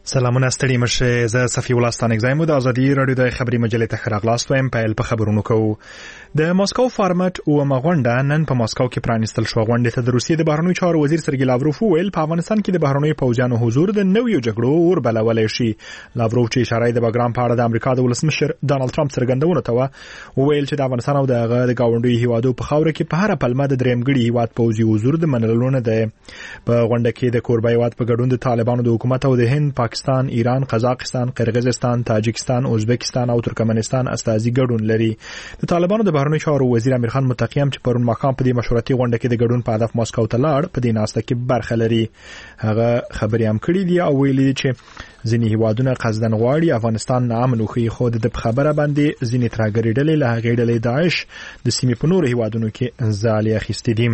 سلامونه ستړي مشه زه صفي الله ستانک زایم د ازادي رادیو د خبري مجلې ته خراغلاست وایم په خبرونو کوو د ماسکو فارمټ او مغونډه نن په ماسکو کې پرانیستل شو. غونډه ته د روسیې د بهرنیو چارو وزیر سرګی لاوروف ویل په افغانستان کې د بهرنیو پوځیانو حضور د نویو جګړو اور بلولای شي. لاوروف چې اشاره د بګرام په اړه د امریکا د ولسمشر ډانلډ ټرمپ څرګندونه ته ویل چې د افغانستان او د ګاونډي هیوادو په خاور کې په هر پلمه د درېمګړي هیواد پوځي حضور د منلو نه ده. په غونډه کې د کوربه هیواد په ګډون د طالبانو د حکومت او د هند، پاکستان، ایران، قزاقستان، قرغیزستان، تاجکستان، ازبکستان او ترکمنستان استازي ګډون لري. د طالبانو د بهرنیو چارو وزیر امیر خان متقیم چې پرون ماښام په دې مشورتي غونډه کې د ګډون په هدف ماسکو ته لاړ په دې ناسته کې برخه لري. هغه خبرې هم کړې دي او ویلي چې ځینې هیوادونه قصدن غواړي افغانستان ناامن وکړي، خو د خبره باندې ځینې ترهګري ډلې له هغې ډلې داعش د سیمې په نورو هیوادونو کې ځالې اخیستې دي.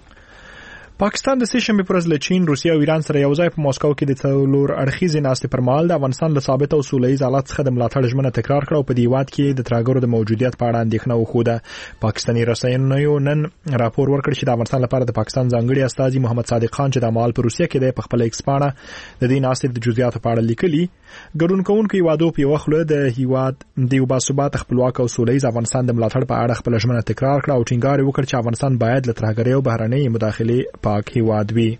پاکستان د سهشنبه پر ورځ له چین، روسیه او ایران سره یو ځای په ماسکو کې د څلور اړخیزې ناستې پر مهال د افغانستان له ثابت او سولهییز حالت څخه د ملاتړ ژمنه تکرار کړه او په دې هیواد کې د ترهګرو د موجودیت په اړه اندېښنه وښوده. پاکستاني رسنیو نن راپور ورکړ چې د افغانستان لپاره د پاکستان ځانګړي استازي محمد صادق خان چې د مال په روسیه کې د خپل ایکس پاڼه د دې ناستې د جزئیاتو په اړه لیکلي. ګډون کوونکو هیوادو په یو خله د هیواد د یو باثبات خپلواک او سولهییز افغانستان د ملاتړ په اړه خپل ژمنه تکرار کړه او ټینګار وکړ چې افغانستان باید له ترهګرۍ او بهرنۍ مداخلې پاک هیواد وي.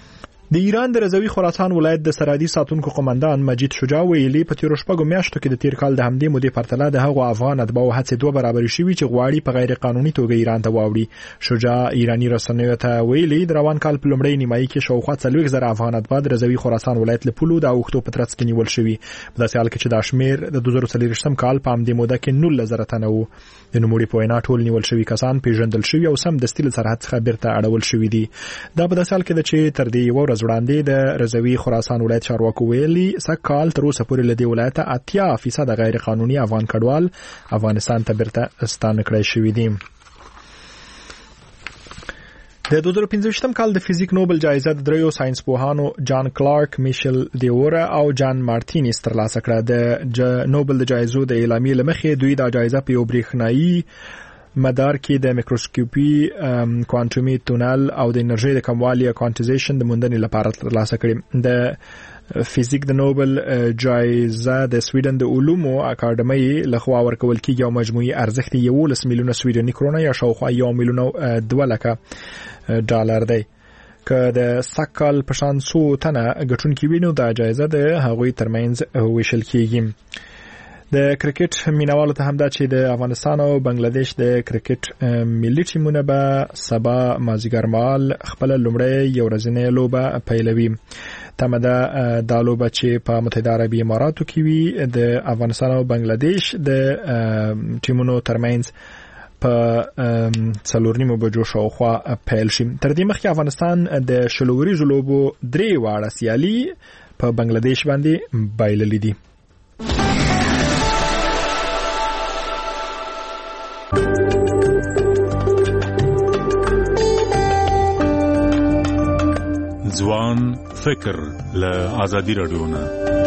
د ایران د رضوي خراسان ولایت د سرحدي ساتونکو قومندان مجید شجاع ویلي په تیر شپږو میاشتو کې د تیر کال د همدې مودې پرتله د هغو افغان اتباعو هڅې دوه برابر شوي چې غواړي په غیر قانوني توګه ایران ته واوړي. شجاع ایرانی رسنیو ته ویلي د روان کال په لومړۍ نیمایي کې شاوخوا 40,000 افغان اتباع د رضوي خراسان ولایت له پولو د اوښتو په ترڅ کې نیول شوي. په داسې حال کې چې دا شمېر د 2023 کال په همدې موده کې 19,000 تنه وو. د نوموړي په وینا ټول نیول شوي کسان پیژندل شوي او سم د ستیل سرحد څخه بیرته اړول شوي دي. دا په داسې حال کې ده چې تر دې یو ورځ وړاندې د رضوي خراسان ولایت چارواکو ویلي سږکال تر اوسه پورې له دې ولایته 80% غیر قانوني افغان کډوال افغانستان ته بیرته ستانه کړای شوي دي. د 2015 کال د فزیک نوبل جایزه د دریو ساينس پوهانو جان کلارک، میشل دیورا او جان مارتینز ترلاسه کړه. د نوبل د جایزو د اعلامیې لمخې دوی دا جایزه په یو برېښنایي مدار کې د میکروسکوپي، کوانټومي تونل او د انرژي د کموالي یا کوانټیزیشن د موندنې لپاره ترلاسه کړي. د فزیک د نوبل جایزه د سویډن د علومو اکاډمۍ لخوا ورکول کیږي او مجموعي ارزښت 11 میلیونه سویډني کرونه یا شاوخوا 1 میلیون 2 لک ډالر دی. که د سکل پشان سو تنه ګټونکي وینو دا جایزه د هغوی ترمنځ ویشل کیږي. د کرکټ مینوالو ته هم دا چې د افغانستان او بنگلاديش د کرکټ ملي ټیمونه به سبا مازیګر مهال خپل لومړی یو ورځنۍ لوبه پیلوي. تمه ده دا لوبه چې په متحده عربي اماراتو کې وي د افغانستان او بنگلاديش د ټیمونو ترمنځ په 4:30 بجو شاوخوا پیل شي. تر دې مخکې افغانستان د شلوريزو لوبو 3 واړه سیالي په بنگلاديش باندې بایللې دي. ځوان فکر له آزادي رادیو نه.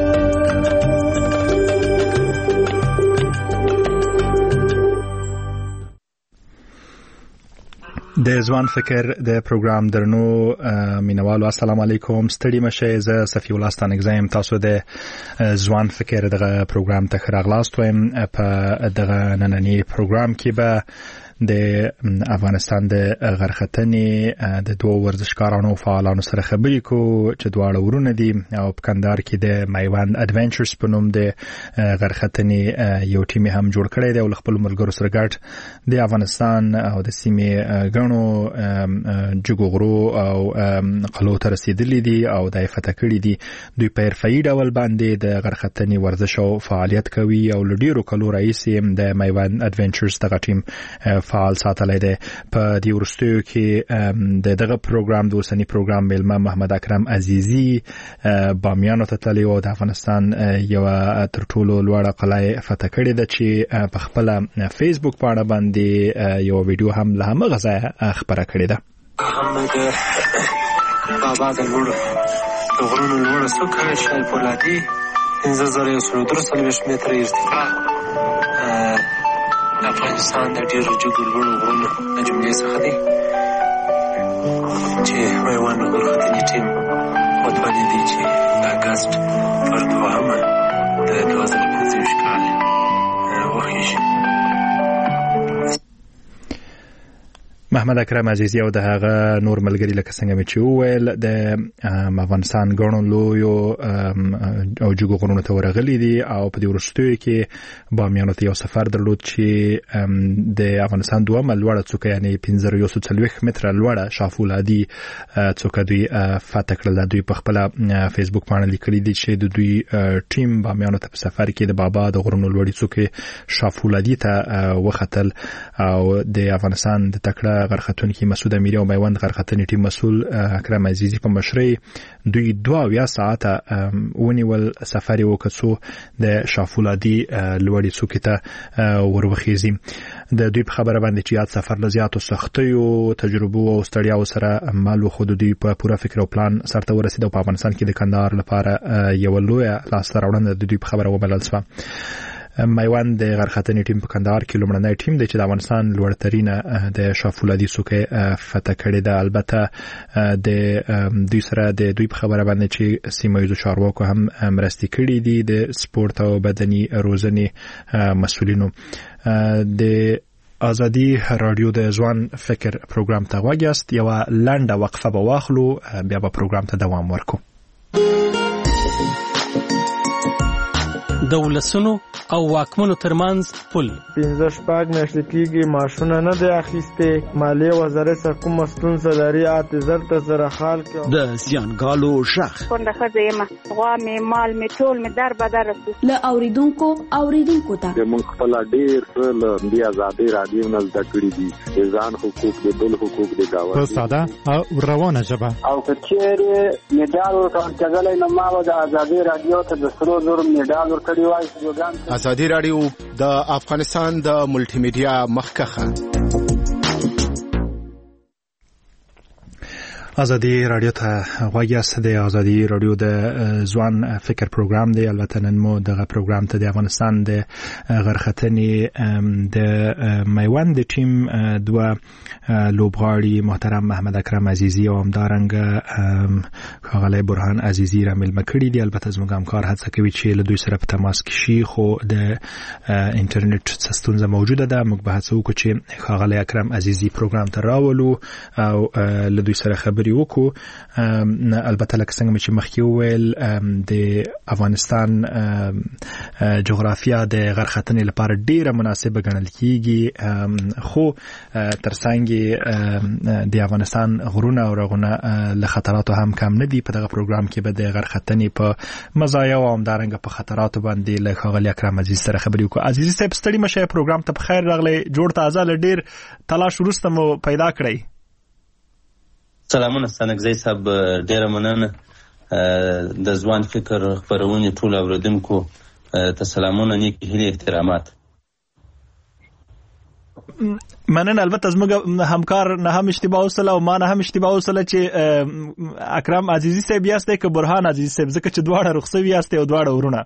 د ځوان فکر د پروګرام درنو مینوالو السلام علیکم. ستړي مشه زه صفي الله ستانک زایم. تاسو د ځوان فکر دغه پروګرام ته راغلاست وایم. په دغه نننی پروګرام کې به د افغانستان د غرختنې د دوه ورزشکارانو فعالانو سره خبرې کو چې دواړه ورونه دي او په کندهار کې د میوند اډونچرز په نوم د غرختنې یو ټیم هم جوړ کړی دی او خپل ملګرو سره ګډ د افغانستان او د سیمې غنو جګغرو او قلو ته رسیدلي دي او د فتح کړي دي. دوی په حرفه‌ایي ډول باندې د غرختنې ورزش او فعالیت کوي او لډیرو کلو رئیس د میوند اډونچرز دغه ټیم فعال ساتلای دی. په دې ورستیو کې دغه پروګرام د اوسنی پروګرام ملما محمد اکرم عزیزی بامیانو ته تللی او د افغانستان یو تر ټولو لوړه قلعه فتح کړې ده چې په خپل فیسبوک باندې باندې یو ویډیو هم له هغه ځای خبره کړې ده. بابا د غرونو لوړ څوکه شال فولادي 5130 متره ارتفاع د افغانستان د ډیرو جګو لوړو غرونو د جملې څخه دی چې میوند غرختنې ټیم باندې دی چې د اګست پر 2 د 2025 کال وخیږي. محمد اکرم عزیزی او د هغه نور ملګری لکه څنګه مې چې وویل د افغانستان ګڼو لویو او جګو غرونو ته ورغلي دي او په دې وروستیو کې بامیانو ته یو سفر درلود چې د افغانستان دومره لوړه څوکه یعنی 1540 متره لوړه شافولادي څوکه دوی فتح کړل. دوی په خپل فیسبوک باندې لیکلي دي چې د دوی ټیم بامیانو ته په سفر کې د بابا د غرونو لوړې څوکې شافولادي ته وختل او د افغانستان د تکړه غرختونکي مسعود امیری او میوند غرختنې ټیم مسؤل اکرم عزیزی په مشرۍ دوی 2 ساعته ونیول سفر وکړو د شافولادي لوړې څوکې ته وروخیزي. د دوی په خبره باندې چې یاد سفر لزیاتو سختیو تجربو او ستړیاو سره مالو خود دوی په پوره فکر او پلان سره ورسېد او په افغانستان کې د کندهار لپاره یو لوی لاسته راوړنه د دوی په خبره وبلل شو. میوند د غرختنې ټیم په کندهار کې لومړنی ټیم دی چې د افغانستان لوړترینه د شافولادي څوکه فتح کړې ده. البته د دوی سره د دوی په خبره باندې چې سیمه ییزو چارواکو هم مرستې کړې دي د سپورت او بدني روزنې مسؤلینو. د ازادي رادیو د ځوان فکر پروګرام ته واګیاست. یو لنډه وقفه به واخلو بیا به پروګرام ته دوام ورکو. د ولسونو او واکمنو ترمنځ پل 15 میاشتې کېږي معاشونه نه دی اخیستی. مالیې وزارت سره کومه ستونزه لري اعتذار ته سره حال کې د زیانګالو شخ کونډه ښځه یم غوا مې مال مې ټول مې در بدر رسو له اوریدونکو ته موږ خپل ډېر څه له دې ازادي رادیو نه زده کړي دي د ځان حقوق د بل حقوق د گاونډي په ساده او روانه ژبه او کچېرې میډال ورکړل کېدلای نو ما د ازادي رادیو ته د 300 میډال ورکړی وای. ازادي رادیو د افغانستان د ملټي میډیا مخکخه. ازادي رادیو ته واګیاست. د ازادي رادیو د ځوان فکر پروګرام دی. البته نن مو دغه پروګرام ته د افغانستان د غرختنې د میوند ټیم 2 لوبغاړي محترم محمد اکرم عزیزی او همدارنګه ښاغلی برهان عزیزی را مېلمه کړي دي. البته زموږ همکار هڅه کوي چې له دوی سره په تماس کې شي خو د انټرنیټ ستونزه موجوده ده. موږ به هڅه وکړو چې ښاغلی اکرم عزیزی پروګرام ته راولو او له دوی سره خبرې وکړو. البته لکه څنګه چې مخکې وویل د افغانستان جغرافیا د غرختنې لپاره ډیره مناسبه ګڼل کیږي خو ترڅنګ د افغانستان غرونه او رغونه له خطراتو هم کم نه دي. په دغه پروګرام کې به د غرختنې په مزایا او همدارنګه په خطراتو باندې له ښاغلي اکرم عزیز سره خبرې وکړو. عزیزي صاحب ستړي مشه پروګرام ته بخیر راغلی. جوړ تازه له ډیر تلاش وروسته مو پیدا کړی. سلامونه ستانکزی صاحب ډیره مننه. د ځوان فکر خپرونې ټول اوریدونکو ته سلامونه نیک هیلې احترامات. مننه. البته زموږ همکار نه هم اشتباه وسله او ما نه هم اشتباه وسله چې اکرم عزیزی صاحب یاست که برهان عزیزی صاحب ځکه چې دواړه رخصوي یاست او دواړه ورونه.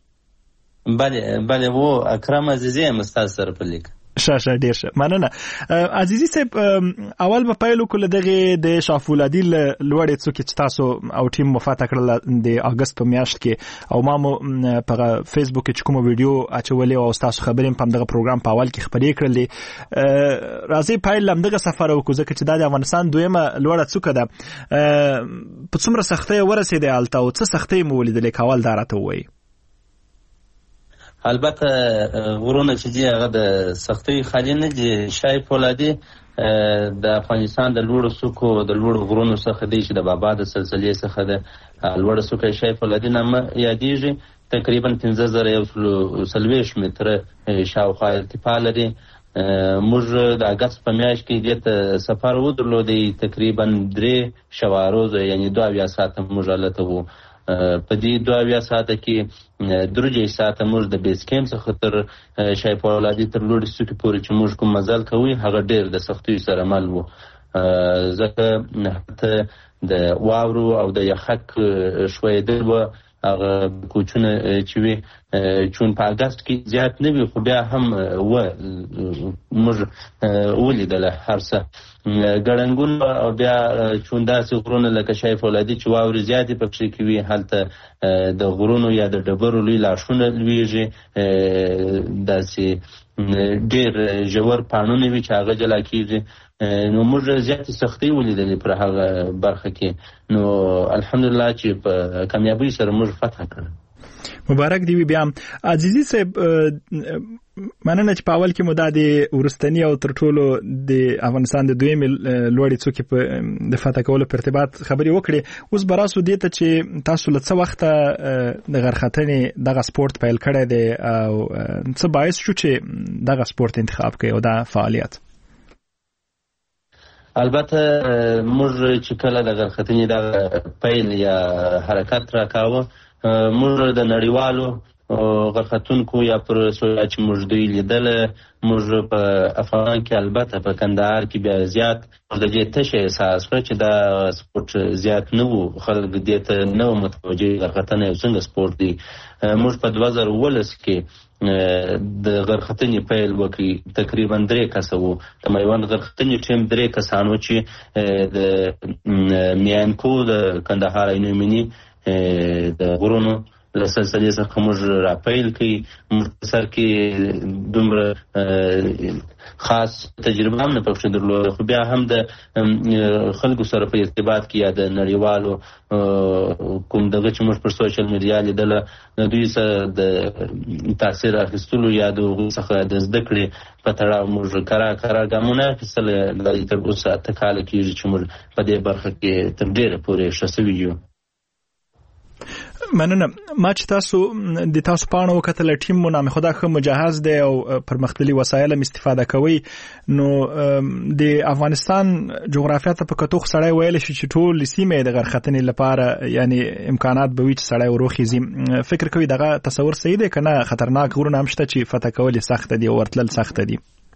بله وو اکرم عزیزی هم استاد سره په لیک. شه ډیر شه مننه. عزیزی صاحب اول په پیلو کې دغه د شافولادي لوړې څوکې چې تاسو او ټیم مفاته کړل د اگست په میاشت کې او ما مو په فیسبوک کې کوم ویډیو اچولې او تاسو خبرې په دغه پروګرام په اول کې خبرې کړلې. راځي پیل لمدغه سفر وکړو ځکه چې د افغانستان دویمه لوړه څوکه ده. په څومره سختۍ ورسېدې الته او څه سختۍ مو ولیدلې کول دارته وایي؟ البته غرونه چې دی هغه د سختۍ خالي نه دي. شای فولادي د افغانستان د لوړو څوکو د لوړو غرونو څخه دی چې د بابا د سلسلې څخه د لوړه څوکه شای فولادي نامه یادېږي. تقریبا 1540 متره شاوخوا ارتفاع لري. موږ د اگست په میاشت کې دې ته سفر ودرلودی. تقریبا 3 شواروز یعنی 2 ساعته موږ هلته وو. په دې 2 ساعته کې 3 ساعته موږ د بیس کیمپ څخه تر شای فولادي تر لوړې څوکې پورې چې موږ کوم مزل کوي هغه ډېر د سختیو سره مل وو. ځکه د واورو او د یخک شویدل وو هغه کوچونه چې وي چون په اګست کې زیات نه وي خو بیا هم موږ ولیدله هر څه ګړنګون او بیا چون داسې غرونه لکه شای فولادي چې واورې زیاتې پکښې کې وي هلته د غرونو یا د ډبرو لوی لاشونه لویږي داسې ډېر ژور پاڼونه وي چې هغه جلا کېږي نو موږ زیاتې سختۍ ولیدلې پر هغه برخه کې نو الحمدلله چې په کامیابۍ سره موږ فتح کړه. مبارک دی بیا عزیزي صاحب مننه چې په اول کې مو د ورستنی او تر ټولو د افغانستان د دویم لوړې څوکې په د فتح کولو په ارتباط خبرې وکړې. اوس براسو دې ته چې تاسو له څه وخته د غرختنې دغه سپورت پیل کړی دی او څه باعث شو چې دغه سپورت انتخاب کړئ او دا فعالیت؟ البته موږ چې کله د غرختنې دغه پیل یا حرکت راکاوه موږ د نړیوالو غرختونکو یا پر سویا چې موږ دوی لیدله موږ په افغان کې البته په کندهار کې بیا زیات د دې تشه احساس کړ چې دا سپورت زیات نه وو خلک دې ته نه متوجه غرختنه یو څنګه سپورت دی. موږ په 2019 کې د غرختنې پیل وکړي تقریبا 3 کسه وو د میوند غرختنې ټیم 3 کسانو چې د میانکو د کندهار عینومیني د غرونو له سلسلې څخه موږ راپیل کړي مختصر کې دومره خاص تجربه هم نه پکښې درلوده خو بیا هم د خلکو سره په ارتباط کې یا د نړیوالو کوم دغه چې موږ پر سوشل میډیا لیدله د دوی سره د تاثیر اخیستلو یا د هغوی څخه د زده کړې په تړاو موږ کرار ګامونه اخیستله تر اوسه 8 کاله کېږي چې موږ په دې برخه کې تر ډېره پورې ښه سوي یو. مننه. ما چې تاسو پاڼه وکتله ټیم مو نامې خدا ښه مجهز دی او پرمختللي وسایل هم استفاده کوي نو د افغانستان جغرافیه ته په کتو سړی ویل شي چې ټول سیمه د غرختنې لپاره یعنی امکانات به وي چې سړی وروخیزي. فکر کوي دغه تصور صحیح دی که نه خطرناک غرونه هم شته چې فتح کول سخت دي او ورتلل سخت دي؟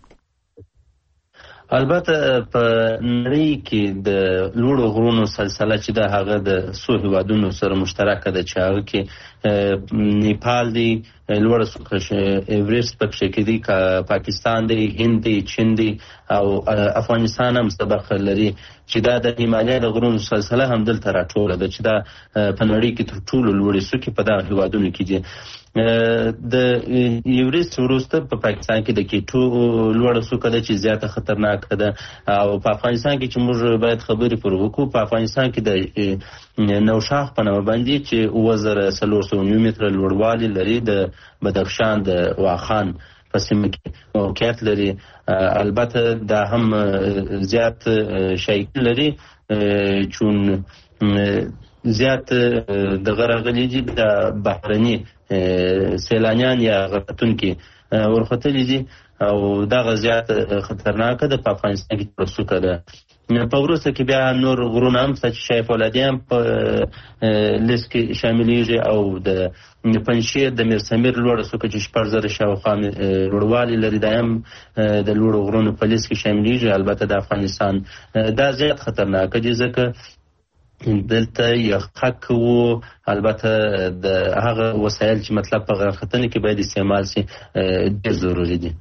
البته په نړۍ کې د لوړو غرونو سلسله چې د هغه د څو هیوادونو سره مشترکه ده چې هغه کې نیپال دی لوړه څوکه ایورست پکښې کې دی پاکستان دی هند دی چین دی او افغانستان هم برخه لري چې دا د هیمالیا د غرونو سلسله هم دلته راټوله ده چې دا په نړۍ کې تر ټولو لوړې څوکې په دغه هیوادونو کې دي. د ایورست وروسته په پاکستان کې د کیټو لوړه څوکه ده چې زیاته خطرناکه ده او په افغانستان کې چې موږ باید خبرې پر وکړو په افغانستان کې د نوشاخ په نامه باندې چې 2409 متره لوړوالی لري د بدخشان د واخان په سیمه کې موقعیت لري. البته دا هم زیات شایع لري چون زیات د غرغلي دي د بحرني سیلانیان یا غرختونکي ورختلي دي او دا زیات خطرناکه ده په افغانستان کې پرسوکه ده. په وروسته کې بیا نور غرونه هم چې شای فولادي هم په لیست کې شاملېږي او د پنجشیر د میرسمیر لوړه څوکه چې 4000 شاوخوا لوړوالي لري دا هم د لوړو غرونو په لیست کې شاملېږي. البته د افغانستان دا زیات خطرناکه دي ځکه دلته یخک وو البته د هغه وسایل چې مطلب په غرختنې کې باید استعمال شي ډېر ضروري دي.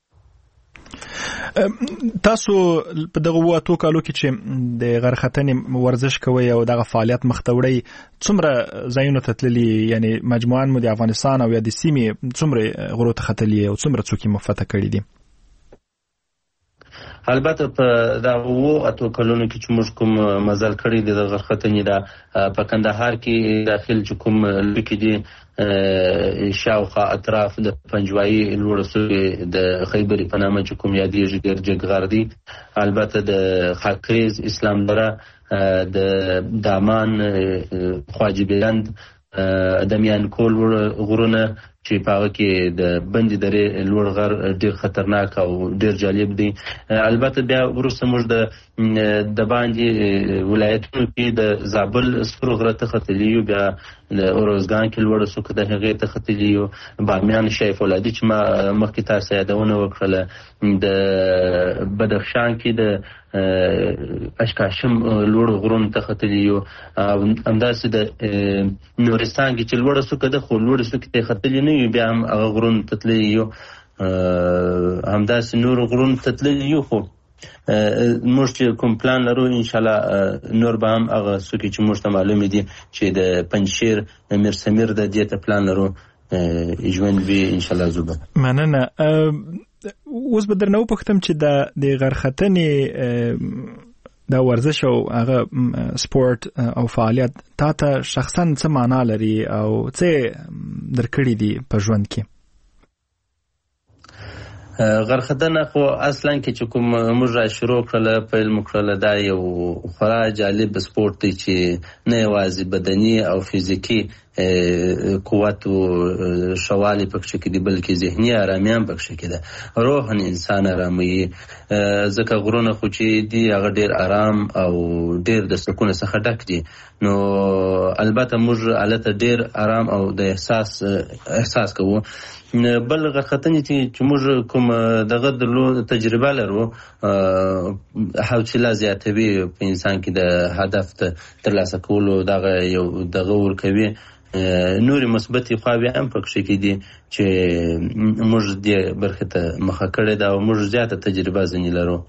تاسو په دغه 2 کالو کې چې د غرختنې ورزش کوي او دغه فعالیت مخ ته وړي څومره ځایونو ته تللي یعنی مجموعاً مو د افغانستان او یا د سیمې څومره غرو ته ختلي او څومره څوکې مو فتح کړي دي؟ البته په دا 8 کلونو کې چې موږ کوم مزل کړی د غرختنې دا په کندهار کې داخل چې کوم لکه دي شاوخوا اطراف د پنجوایي لوړه څوکې د خیبري په نامه چې کوم یادېږي ډېر جګغر دي. البته د خاکریز اسلام دره د دامان خواجه بلند د میانکول غرونه چې په هغه کې د بندي درې لوړ غر ډېر خطرناک او ډېر جالب دی. البته بیا وروسته موږ د باندې ولایتونو کې د زابل سپرو غره ته ختلي یو بیا د اروزګان کې لوړ سکه د هغې ته ختلي یو بامیان شیف فولادي چې ما مخکې تاسو یادونه وکړله د بدخشان کې د اشکاشم لوړ غرونو ته ختلي یو همداسې د نورستان کې چې لوړ سکه ده خو لوړ سکه ته ختلي نه یو بیا هم هغه غرونو ته تللي یو همداسې نور غرونو ته تللي یو خو موږ چې کوم پلان لرو انشاءالله نور به هم هغه څوکې چې موږ ته معلومې دي چې د پنجشیر میر سمیر د دې ته پلان لرو ژوند وي انشاءالله زه به مننه. اوس به درنه وپوښتم چې د غرختنې دا ورزش او هغه سپورت او فعالیت تا ته شخصا څه معنا لري او څه درکړي دي په ژوند کې؟ غرختنه خو اصلا کې چې کوم موږ را شروع کړله پیل مو کړله دا یو خورا جالب سپورت دی چې نه یوازې بدني او فزیکي قوت او شوالی پکښې کې دي بلکې ذهني آرامي هم پکښې کې ده روحاً انسان آراموي ځکه غرونه خو چې دي هغه ډېر آرام او ډېر د سکون څخه ډک دي نو البته موږ هلته ډېر آرام او د احساس کوو. بل غرختنې چې موږ کوم دغه تجربه لرو حوصله زیاتوي په انسان کې د هدف ترلاسه کولو دغه یو دغه ورکوي نورې مثبتې خواوې هم پکښې کې دي چې موږ دې برخې ته مخه کړې ده او موږ زیاته تجربه ځینې لرو.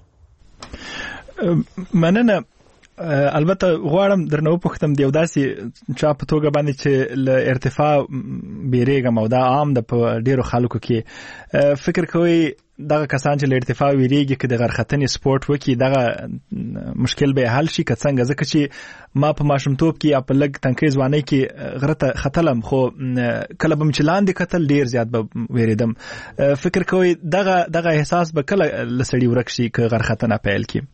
مننه. البته غواړم درنه وپوښتم د یو داسې چا په توګه باندې چې له ارتفاع بیریږم او دا عام ده په ډېرو خلکو کې فکر کوئ دغه کسان چې له ارتفاع ویریږي که د غرختنې سپورت وکړي دغه مشکل به حل شي که څنګه؟ ځکه چې ما په ماشومتوب کې یا په لږ تنکۍ ځوانۍ کې غره ته ختلم خو کله به مې چې لاندې کتل ډېر زیات به ویرېدم. فکر کوئ دغه احساس به کله له سړي ورک شي که غرختنه پیل کړي؟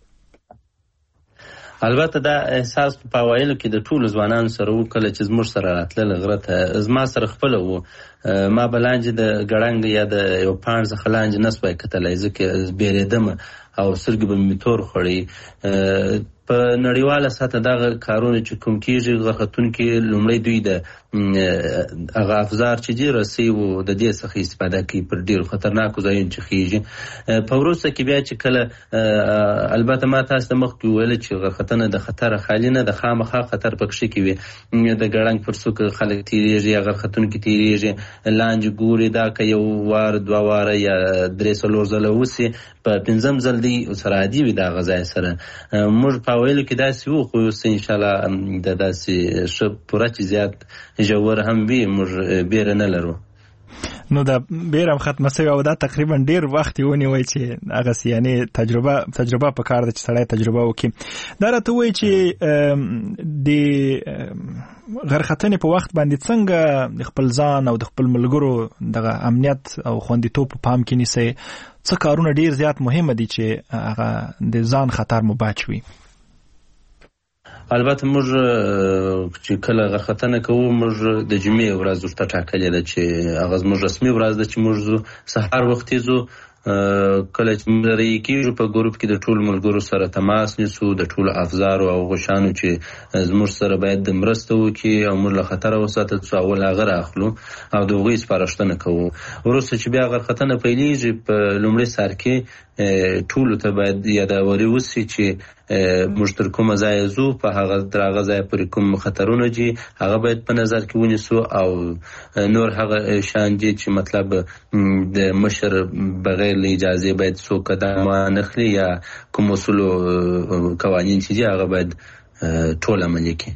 البته دا احساس په اوایلو کې د ټولو ځوانانو سره و کله چې زموږ سره راتلل غره ته زما سره خپله و ما به لاندې د ګړنګ یا د یو پاڼ څخه لاندې نه سوای کتلی ځکه بیرېدم او سترګې به مې تور خوړې. په نړیواله سطحه دغه کارونه چې کوم کېږي غرختونکي لومړی دوی د هغه افزار چې دي رسۍ و د دې څخه استفاده کوي پر ډېرو خطرناکو ځایونو چې خېږي. په وروسته کې بیا چې کله البته ما تاسو ته مخکې وویل چې غرختنه د خطره خالي نه د خامخا خطر پکښې کې وي د ګړنګ پر څوکه خلک تېرېږي یا غرختونکي تېرېږي لاندې ګوري دا که یو وار دوه واره یا درې څلور ځله وسي په پنځم ځل دی سره عادي وي د هغه ځای سره. موږ په اوایلو کې داسې وو خو اوس انشاءالله د داسې ښه پوره چې زیات ژور هم وي موږ بیره نه لرو. نو دا بیره هم ختمه سوې او دا تقریبا ډېر وخت یې ونیوی چې هغسې یعنې تجربه په کار ده چې سړی تجربه وکړي. دا راته ووایي چې د غرختنې په وخت باندې څنګه د خپل ځان او د خپل ملګرو دغه امنیت او خوندیتوب په پام کې نیسئ؟ څه کارونه ډېر زیات مهمه دي چې هغه د ځان خطر مو بچ وي؟ البته موږ چې کله غرختنه کوو موږ د جمعې ورځ ورته ټاکلې ده چې هغه زموږ رسمي ورځ ده چې موږ سهار وختي ځو کله چې موږ رایې کېږو په ګروپ کې د ټولو ملګرو سره تماس نیسو د ټولو افزارو او غشانو چې زموږ سره باید د مرسته وکړي او موږ له خطره وساتل څو اول هغه راخلو او د هغوی سپارښتنه کوو. وروسته چې بیا غرختنه پیلېږي په لومړي سر کې ټولو ته باید یاداوري وسي چې موږ تر کومه ځایه ځو په تر هغه ځایه پورې کوم خطرونه دي هغه باید په نظر کې ونیسو او نور هغه شیان دي چې مطلب د مشر بغیر له اجازې باید څوک قدم وانخلي یا کوم اصول قوانین چې دي هغه باید ټول عملي کړي.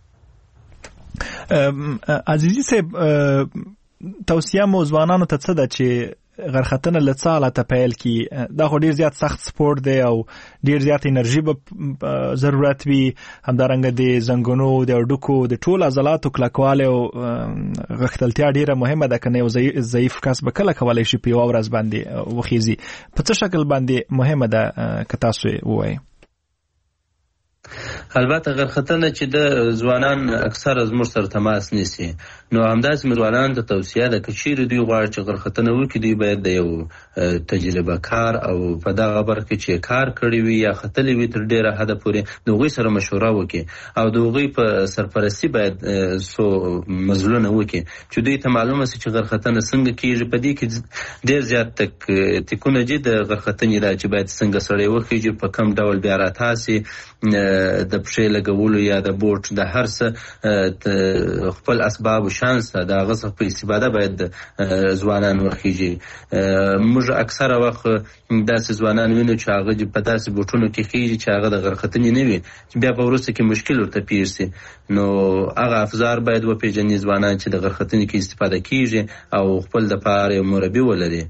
عزیزي صاحب توصیه مو ځوانانو ته څه ده چې غرختنه له څه حالته پیل کړي؟ دا خو ډېر زیات سخت سپورت دی او ډېر زیات انرژي به ضرورت وي، همدارنګه د زنګونو د هډوکو د ټولو عضلاتو کلکوالی او غښتلتیا ډېره مهمه ده. که نه یو ضعیف کس به کله کولی شي په یوه ورځ باندې وخیزي؟ په څه شکل باندې مهمه ده که تاسو ووایئ؟ البته غرختنه چې د ځوانان اکثره زموږ سره تماس نیسي، نو همداسې مې ځوانانو ته توصیه ده که چیرې دوی غواړي چې غرختنه وکړي، دوی باید د یو تجربه کار او په دغه برخه کې چې کار کړی وي یا ختلی وي تر ډیره حده پورې د هغوی سره مشوره وکړي او د هغوی په سرپرستي باید څو مزلونه وکړي چې دوی ته معلومه سي چې غرختنه څنګه کیږي. په دې کې ډېر زیات تکونه دي د غرختنې دا چې باید څنګه سړی وخیږي، په کوم ډول بیا راتاسي، د پښې لګولو یا د بوټ د هر څه خپل اسباب و شانس د هغه څخه په استفاده باید ځوانان وخیږي. موږ اکثره وخت داسې ځوانان وینو چې هغه په داسې بوټونو کې خیږي چې هغه د غرختنې نه وي، چې بیا په وروسته کې مشکل ورته پیښ سي. نو هغه افزار باید وپېژني ځوانان چې د غرختنې کې استفاده کیږي او خپل دپاره یو مربي ولري.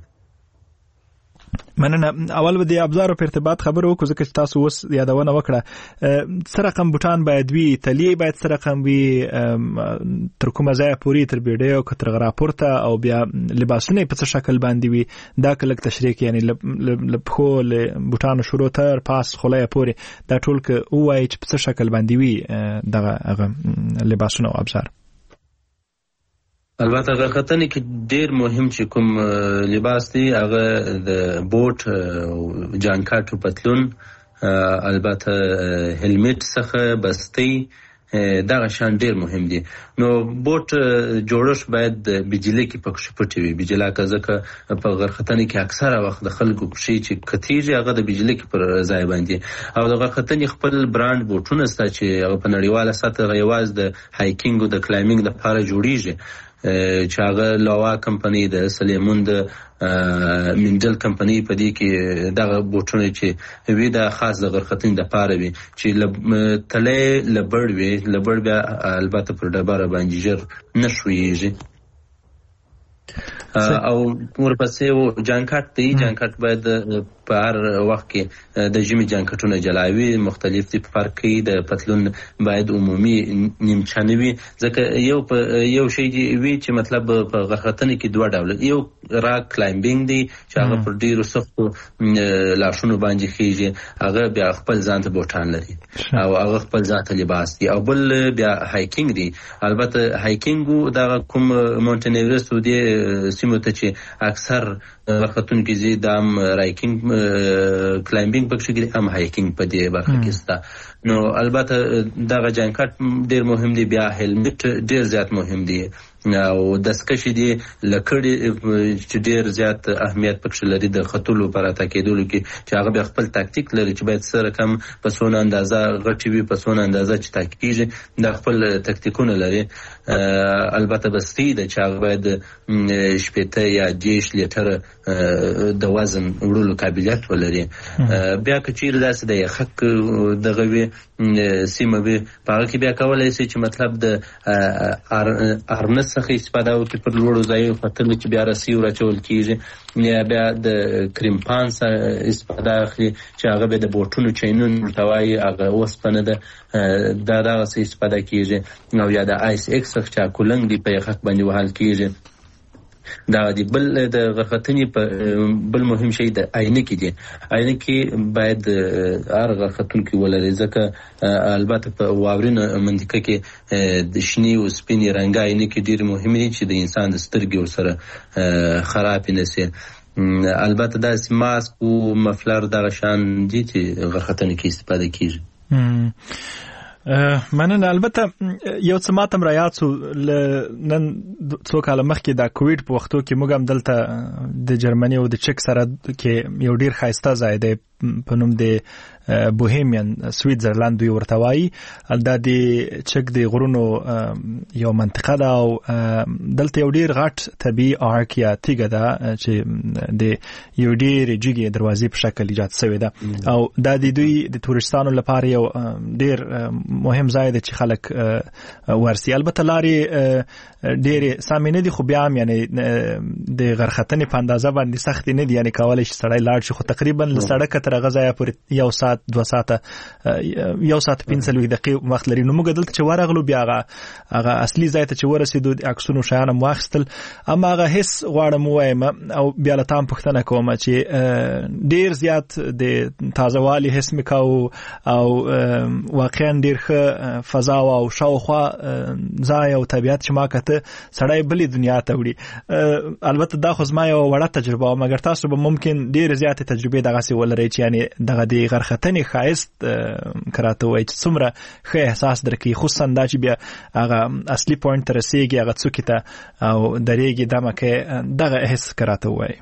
مننه. اول به د ابزارو په ارتباط خبرو وکړو ځکه چې تاسو اوس یادونه وکړه. څه رقم بوټان باید وي، تلیې باید څه رقم وي، تر کومه ځایه پورې تر بیډۍ او که تر غرا پورته، او بیا لباسونه په څه شکل باندې وي، دا که لږ تشریح کړي، یعنې له پښو له بوټانو شروع تر پاس خولیه پورې دا ټول که ووایي چې په څه شکل باندې وي دغه لباسونه او ابزار. البته غرختنې کې ډیر مهم چې کوم لباس دی هغه د بوټ، جانکاټ او پتلون، البته هلمټ څخه بستی، دغه شان ډیر مهم دي. نو بوټ جوړښت باید د بجلی کې پکښې پټې وي. بجلا که ځکه په غرختنې کې اکثره وخت د خلکو پښې چې کتیږي هغه د بجلی کې پر ځای باندې، او د غرختنې خپل برانډ بوټونه سته چې هغه په نړیواله سطحه یوازې د هایکینګ او د کلایمبینګ لپاره جوړیږي، چې هغه لوا کمپنی د سلیمون د منډل کمپنی په دې کې دغه بوټونه چې وی د خاص د غرختنې لپاره وي چې تله لبړ وي، لبړ بیا البته پر ډبره باندې ژر نه ښویېږي. او ورپسې جانکاټ دی. جانکاټ باید په هر وخت کې د ژمي جانکټونه جلاوي، مختلف دي فرق کوي. د پتلون باید عمومي نیمچانه وي، ځکه یو شی دی وي چې مطلب په غرختنې کې دوه ډوله، یو را کلایمبینګ دی چې هغه پر ډیرو سختو لاشونو باندې خیږي، هغه بیا خپل ځان ته بوټان لري او هغه خپل ځان ته لباس دی. او بل بیا هایکینګ دی. البته هایکینګ دغه کوم مونټین ایورست دی سیمو ته چې اکثر غرختونکي زی دام رایکینګ کلایمبینګ پکښې کې هم هایکینګ په دې برخه کې سته. نو البته دغه جانکټ ډیر مهم دی، بیا هلمټ ډیر زیات مهم دی، او دستکشې دي لکړې چې ډیر زیات اهمیت پکښې لري د ختلو پر اته کېدلو کې، چې هغه بیا خپل تاکتیک لري چې باید سره کم په څونه اندازه غټې وي، په څونه اندازه چې تاکیږي، دا خپل تاکتیکونه لري. البته بستې ده چې هغه باید 80 یا 10 لیټره د وزن وړلو قابلیت ولري. بیا که چیرې داسې د یخک دغه وي سیمه وي، په هغه کې بیا کولی شي چې مطلب د ارنس څخه استفاده وکړي پر لوړو ځایو ختلو چې بیا رسۍ ورچول کېږي، یا بیا د کریمپان څخه استفاده اخلي چې هغه بیا د بوټونو چینون ورته وایي، هغه اوسپنه ده، دا دغسې استفاده کېږي. او یا د آیس ایکس څخه چې کولنګ دی په یخک باندې وهل کېږي. دا دی. بل د غرختنې بل مهم شی د عینکې دی. عینکې باید هر غرختونکي ولري، ځکه البته په واورینه منطقه کې د شنې او سپینې رنګه عینکې ډېرې مهمې دي چې د انسان د سترګې ورسره خرابې نه سي. البته داسې ماسک او مفلر دغه شان دي چې غرختنې کې استفاده کېږي. مننه. البته یو څه ماتم را یاد سو نن څو کاله مخکې د کوویډ په وختو کې موږ هم دلته د جرمني او د چک سره کې یو ډیر ښایسته ځای دی په نوم د بوهیمین سویټزرلند دوی ورته وایي. دا د چک د غرونو یو منطقه ده او دلته یو ډیر غټ طبیعي آرک یا تیږه ده چې د یو ډیر جګې دروازې په شکل ایجاد شوې ده، او دا د دوی د تورستانو لپاره یو ډیر مهم ځای دی چې خلک ورسي. البته لارې ډېرې سامې نه دي، خو بیا هم یعنې د غرختنې په اندازه باندې سختې نه دي، یعنې کولی شي سړی لاړ شي، خو تقریبا له سړکه تر هغه ځایه پورې 1 ساعت ساعت 2 ساعته 1 ساعت 45 دقیقې وخت لري. نو موږ دلته چې ورغلو بیا هغه اصلي ځای ته چې ورسېدو عکسونو شیان هم واخیستل، اما هغه هیڅ غواړم ووایم او بیا له تا هم پوښتنه کوم چې ډېر زیات د تازه والي حس مې کوو او واقعا ډېر ښه فضا او شاوخوا ځای او طبیعت چې ما کته سړی بلې دنیا ته وړي. البته دا خو زما یو وړه تجربه وه، مګر تاسو به ممکن ډېرې زیاتې تجربې دغسې ولرئ چې یعنې دغه د غرختنې ښایست که راته ووایي چې څومره ښه احساس درکوي، خصوصا دا چې بیا هغه اصلي پوینټ ته رسېږي، هغه څوکې ته او درېږي دمه کې، دغه حس که راته ووایي.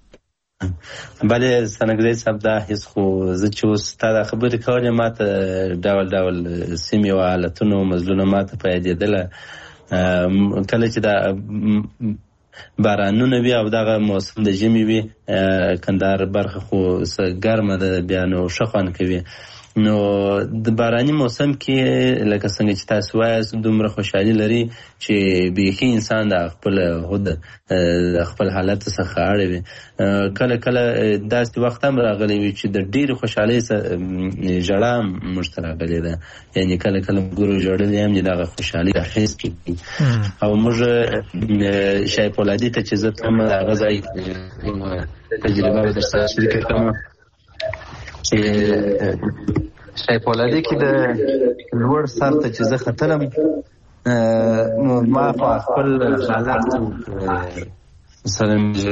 بله سنګزی صاحب، دا حس خو زه چې اوس تا دا خبرې کولې ما ته ډول ډول سیمې او حالتونو مزلونه ما ته په یادېدله. کله چې دا بارانونه وي او دغه موسم د ژمي وي، کندهار برخه خو ګرمه ده بیا نو ښه خوند کوي. نو د باراني موسم کې لکه څنګه چې تاسو وایاست دومره خوشحالي لري چې بیخي انسان د خپل حالت څخه اړوي. کله کله داسې وخت هم راغلی وي چې د ډېرې خوشحالۍ ژړا موږ ته راغلې ده، یعنې کله کله ګورو ژړلې هم چې دغه خوشحالي حس کړي. او موږ شای پولادي ته چې زه تلم هغه ځای تجربه به درسره شریکه کړم چې شای پولادي کې د لوړ سر ته چې زه ختلم، ما په خپل حالت مثلا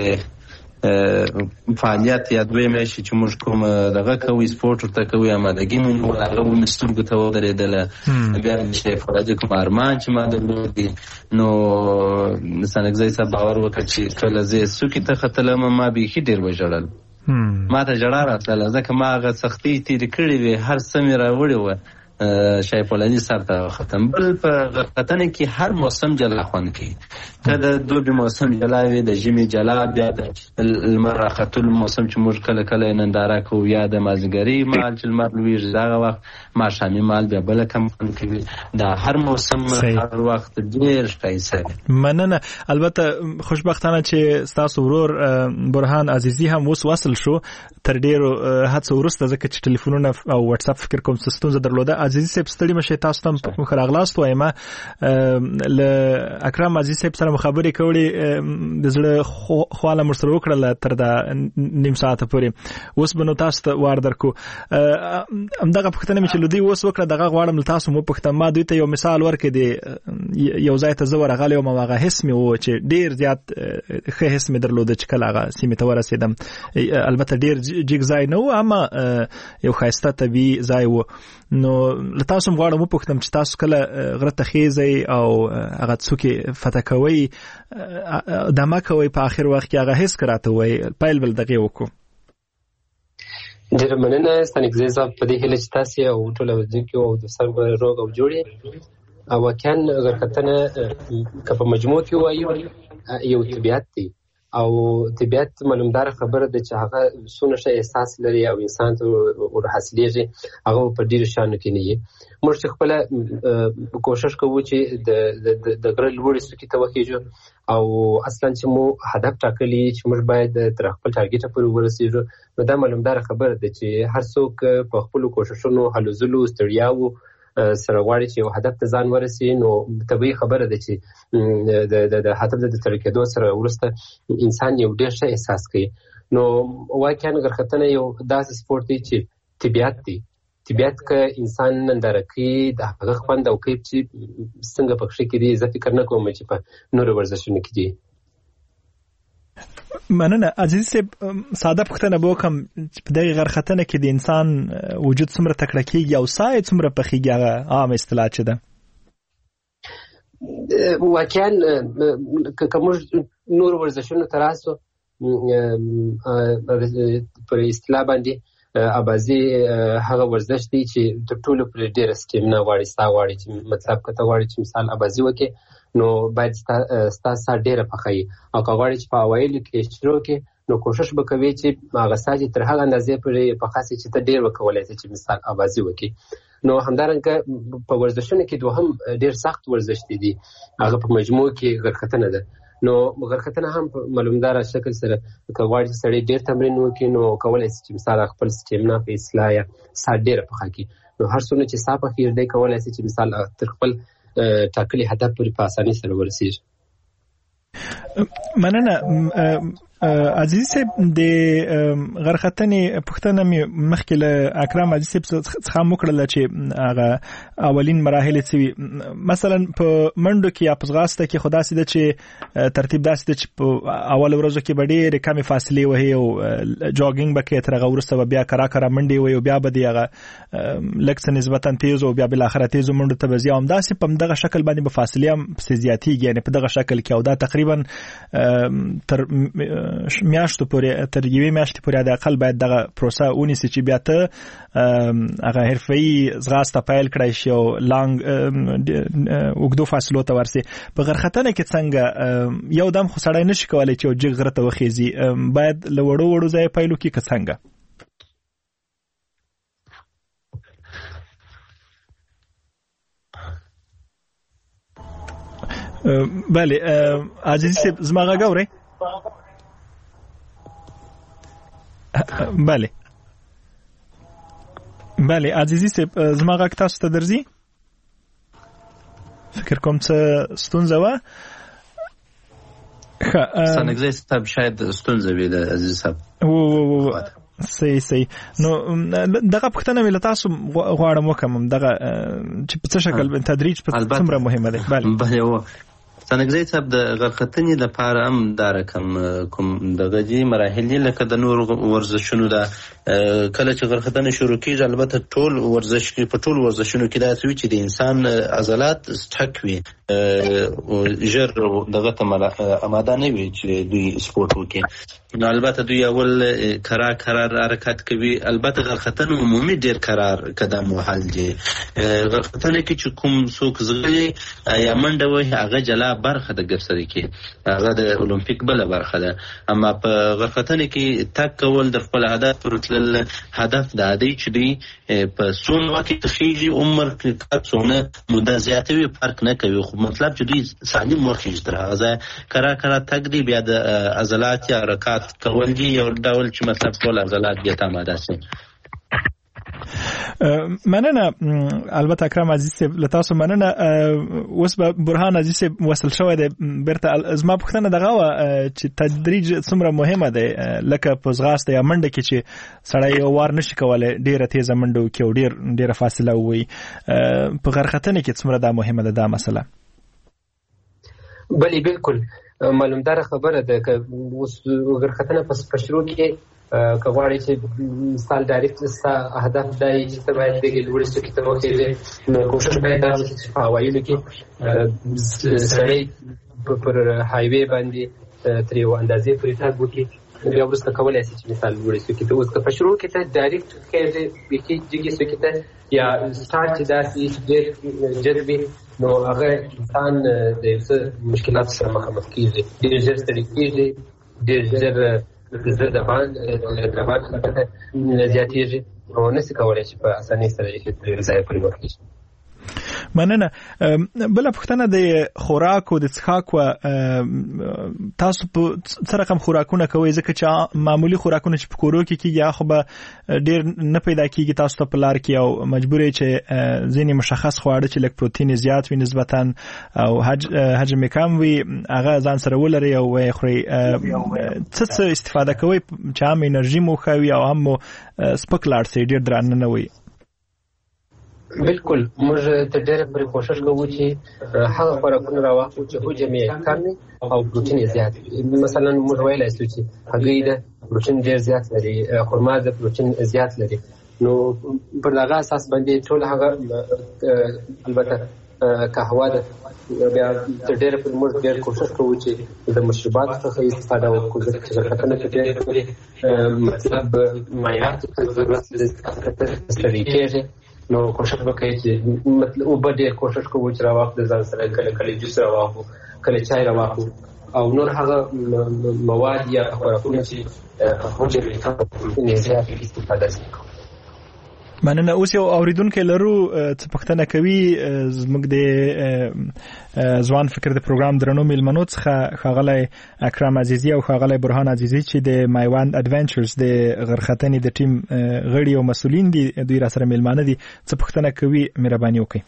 فعالیت یا دوی میشي چې موږ کوم دغه کوي سپورټ ورته کوي آمادګي مو هغه مې سترګو ته ودرېدله. بیا د شای پولادي کوم ارمان چې ما درلودي، نو سنګزی صاحب باور وکړه چې کله زه څوکې ته ختلم ما بیخي ډېر وژړل، ما ته ژړا راتلله ځکه ما هغه سختۍ تېرې کړې وې، هر څه مې راوړې وه شای پولادي سر ته ختم. بل په غرختنه کې هر موسم جلا خوند کوي، که د دوبي موسم جلا وي، د ژمي جلا، بیا د لمر راختلو موسم چې موږ کله کله ننداره کوو، یا د مازدیګري مهال چې لمر لویږي دغه وخت، ماښامي مهال بیا بله کم خوند کوي. دا هر موسم هر وخت ډېر ښایسته دی. مننه. البته خوشبختانه چې ستاسو ورور برهان عزیزي هم اوس وصل شو تر ډېرو هڅو وروسته، ځکه چې ټلیفونونه او واتساپ فکر کوم څه ستونزه درلوده. عزیزي صاحب ستړي مشئ، تاسو ته هم ښه راغلاست وایم. له اکرم عزیز صاحب سره مو خبرې کولې، د زړه خواله مو سره وکړله تر دا نیم ساعته پورې. اوس به نو تاسو ته وار درکو. همدغه پوښتنه مې چې له دوی اوس وکړه دغه غواړم له تاسو مو وپوښتم. ما دوی ته یو مثال ورکړی دی، یو ځای ته زه ورغلی وم او هغه حس مې و چې ډېر زیات ښه حس مې درلوده چې کله هغه سیمې ته ورسېدم. البته ډېر جګ ځای نه و، اما یو ښایسته طبیعي ځای و. نو له تاسو هم غواړم وپوښتم چې تاسو کله غره ته خیزئ او هغه څوکې فتح کوئ، دمه کوئ، په آخر وخت کې هغه حس که راته ووایي، پیل بل دغې وکړو. ډېره مننه ستانکزی صاحب، په دې هیله چې تاسې او ټول اورېدونکي او دوستان به روغ او جوړ یې. او واقعا غرختنه که په مجموع کې ووایو یو طبیعت دی، او طبیعت معلومدار خبره ده چې هغه څونه ښه احساس لري او انسان ته ورحاصلېږي، هغه په ډېرو شیانو کې نه وي. موږ چې خپله کوشش کوو چې د غره لوړې څوکې ته وخېږو، او اصلا چې مو هدف ټاکلی چې موږ باید تر خپل ټارګېټه پورې ورسېږو، نو دا معلومدار خبره ده چې هر څوک په خپلو کوششونو هلو ځلو ستړیاوو سره غواړي چې یو هدف ته ځان ورسي. نو طبیعي خبره ده چې د هدف د تر کېدو سره وروسته انسان یو ډېر ښه احساس کوي. نو واقعا غرختنه یو داسې سپورټ دی چې طبیعت دی. طبیعت که انسان ننداره کوي د هغه خوند او کیف چې څنګه پکښې کې دی، زه فکر نه کوم چې په نورو ورزشونو کې دی. مننه. عزیز صاحب، ساده پوښتنه به وکړم چې په دغې غرختنه کې د انسان وجود څومره تکړه کېږي او ساه یې څومره پخېږي، هغه عامه اصطلاح چې ده؟ واقعا که موږ نورو ورزشونو ته راسو، پر اصطلاح باندې ابازي هغه ورزش دی چې تر ټولو پرې ډېره سټیمنا غواړي، ساه غواړي. چې مطلب که ته غواړي چې مثال ابازي وکړې، نو باید ستا ساه ډېره پخه وي، او که غواړي چې په اوایلو کې شروع کړې، نو کوشش به کوي چې هغه ساه چې تر هغه اندازې پورې پخه سي چې ته ډېر وکولی شې چې مثال ابازي وکړې. نو همدارنګه په ورزشونو کې دوهم ډېر سخت ورزش دی، هغه په مجموع کې غرختنه ده. نو غرختنه هم په معلومدار شکل سره کواړي سړی ډیر تمرین وکړي نو کولای شي چې مثال خپل سټیمنا په اصلاح یا سات ډیر په خاکي نو هر څونه چې صاحب خیر دی کولای شي چې مثال تر خپل ټاکلي هدف پورې په اسانۍ سره ورسیږي. مننه عزیز صاحب د غرختنې پښتنه مخکې له اکرم عزیز صاحب څخه وکړل چې هغه اولین مراحل څه مثلا په منډو کې یا په ځغاسته کې خدا سي د چې ترتیب داسې د چې په اول ورځو کې به ډېرې کمې فاصلې وهي او جاګینګ به کې تر هغه وروسته بیا کرا منډې وي او بیا به دی هغه لږ څه نسبتا تیز او بیا بل اخره تیز منډو ته به زیام داسې په دغه شکل باندې به فاصلې هم زیاتېږي یعنی په دغه شکل کې او دا تقریبا تر میاشتو پورې تر یوې میاشتې پورې د اقل باید دغه پروسه ونیسي چې بیا ته هغه حرفي ځغاسته پیل کړای شي او لانګ اوږدو فاصلو ته ورسي. په غرختنه کې څنګه یو دم خو سړی نشي کولای چې جګ غره ته وخیزي باید له وړو ځای پیلو کې څنګه؟ بله عزیزی صاحب زما غږ اورئ؟ بله عزیزی صاحب زما غږ تاسو ته درځي؟ فکر کوم څه ستونزه وه. سنګزی صاحب شاید ستونزه وي د عزیز صاحب. صحیح نو دغه پوښتنه مې له تاسو غواړم وکړم دغه چې په څه شکل تدریج په څومره مهمه ده. بله سنګزی صاحب د غرختنې لپاره هم دا رقم کوم دغه دي مراحل لکه د نور ورزشونو ده کله چې غرختنه شروع کیږي البته ټول ورزش کې په ټول ورزشونو کې دا څه چې د انسان عضلات سټک وي ژر دغه ته آماده نه وي چې دوی سپورت وکړي. نو البته دوی اول کرار حرکت کوي. البته غرختنه عمومي ډیر کرار قدم وهل دي. غرختنه کې چې کوم څوک زغلي یا منډه وهي هغه جلا برخه د ګرځري کې هغه د اولمپیک بل برخه ده. اما په غرختنه کې تک کول د خپل هدف پرتل هدف د عادي چې دی په سون وخت تخیږي عمر کې څونه مده زیاتوي فرق نه کوي خو مطلب چې دوی سالم ورخیږي تر هغه کرا تک دی بیا د عضلات یا حرکات کول دي یو ډول چې مطلب ټول عضلات بیا تماده شي. مننه البته اکرم عزیز صاحب له تاسو مننه. اوس به برهان عزیز صاحب وصل شوی دی بیرته زما پوښتنه دغه وه چې تدریج څومره مهمه دی لکه په ځغاسته یا منډه کې چې سړی یو وار نشي کولی ډېره تیزه منډه وکړي او ډېره فاصله ووهي په غرختنې کې څومره دا مهمه ده دا مسله؟ بلې بالکل معلومداره خبره ده که اوس غرختنه په شروع کې که غواړې چې مثال ډایرکټ ستا هدف دا وي چې ته باید دغې لوړې څوکې ته وخېږې نو کوښښ باید دا وکړي چې په هوایلو کې سړی پر هایوې باندې تر یو اندازې پورې تګ وکړي بیا وروسته کولی شي چې مثال لوړې څوکې ته اوس که په شروع کې ته ډایرکټ خېږې بیخي جګې څوکې ته یا سټارټ چې داسې ډېر جد وي نو هغه انسان د یو څه مشکلاتو سره مخامخ کېږي ډېر ژر ستړي کېږي ډېر ژر زه د باندې زیاتېږي او نشي کولی چې په اسانۍ سره یې ځای پورې ورکړي. مننه. بله پوښتنه د خوراک او د څښاک وه تاسو په څه رقم خوراکونه کوئ ځکه چې معمولي خوراکونه چې په کورو کې کېږي هغه به ډېر نه پیدا کېږي تاسو ته په لار کې او مجبور یې چې ځینې مشخص خواړه چې لږ پروتین زیات وي نسبتا او حجم یې کم وي هغه ځان سره ولرئ او ویې خورئ. څه استفاده کوئ چې هم انرژي مو ښه وي او هم مو سپک لاړ سئ ډېر درانه نه وي؟ بالکل موږ تر ډېره پورې کوښښ کوو چې هغه خوراکونه راواخلو چې حجم یې کم وي او پروټین یې زیات وي. مثلا موږ ویلی شو چې هګۍ ده پروټین ډېر زیات لري خرما ده پروټین زیات لري نو پر دغه اساس باندې ټول هغه البته قهوه ده بیا تر ډېره پورې موږ ډېر کوښښ کوو چې د مشروباتو څخه استفاده وکړو ځکه چې غرختنه کې ډېر پورې مطلب مایعاتو ته ضرورت ستړی کېږي نو کوښښ وکړئ چې مطلب اوبه ډېر کوښښ کوو چې راواخلو د ځان سره کله جوس راواخلو کله چای راواخلو او نور هغه مواد یا خوراکونه چې حجم یې کم وي زیات استفاده کوو. مننه. اوس یو اوریدونکو لرو چې پښتنه کوي زموږ د ځوان فکر د پروګرام درنو میلمنو څخه ښاغلی اکرم عزیزی او ښاغلی برهان عزیزی چې د مایوند اډونچرز د غرختنې د ټیم غړي او مسؤلین دي، دوی را سره میلمانه دي، څه پښتنه کوي مهرباني وکړئ.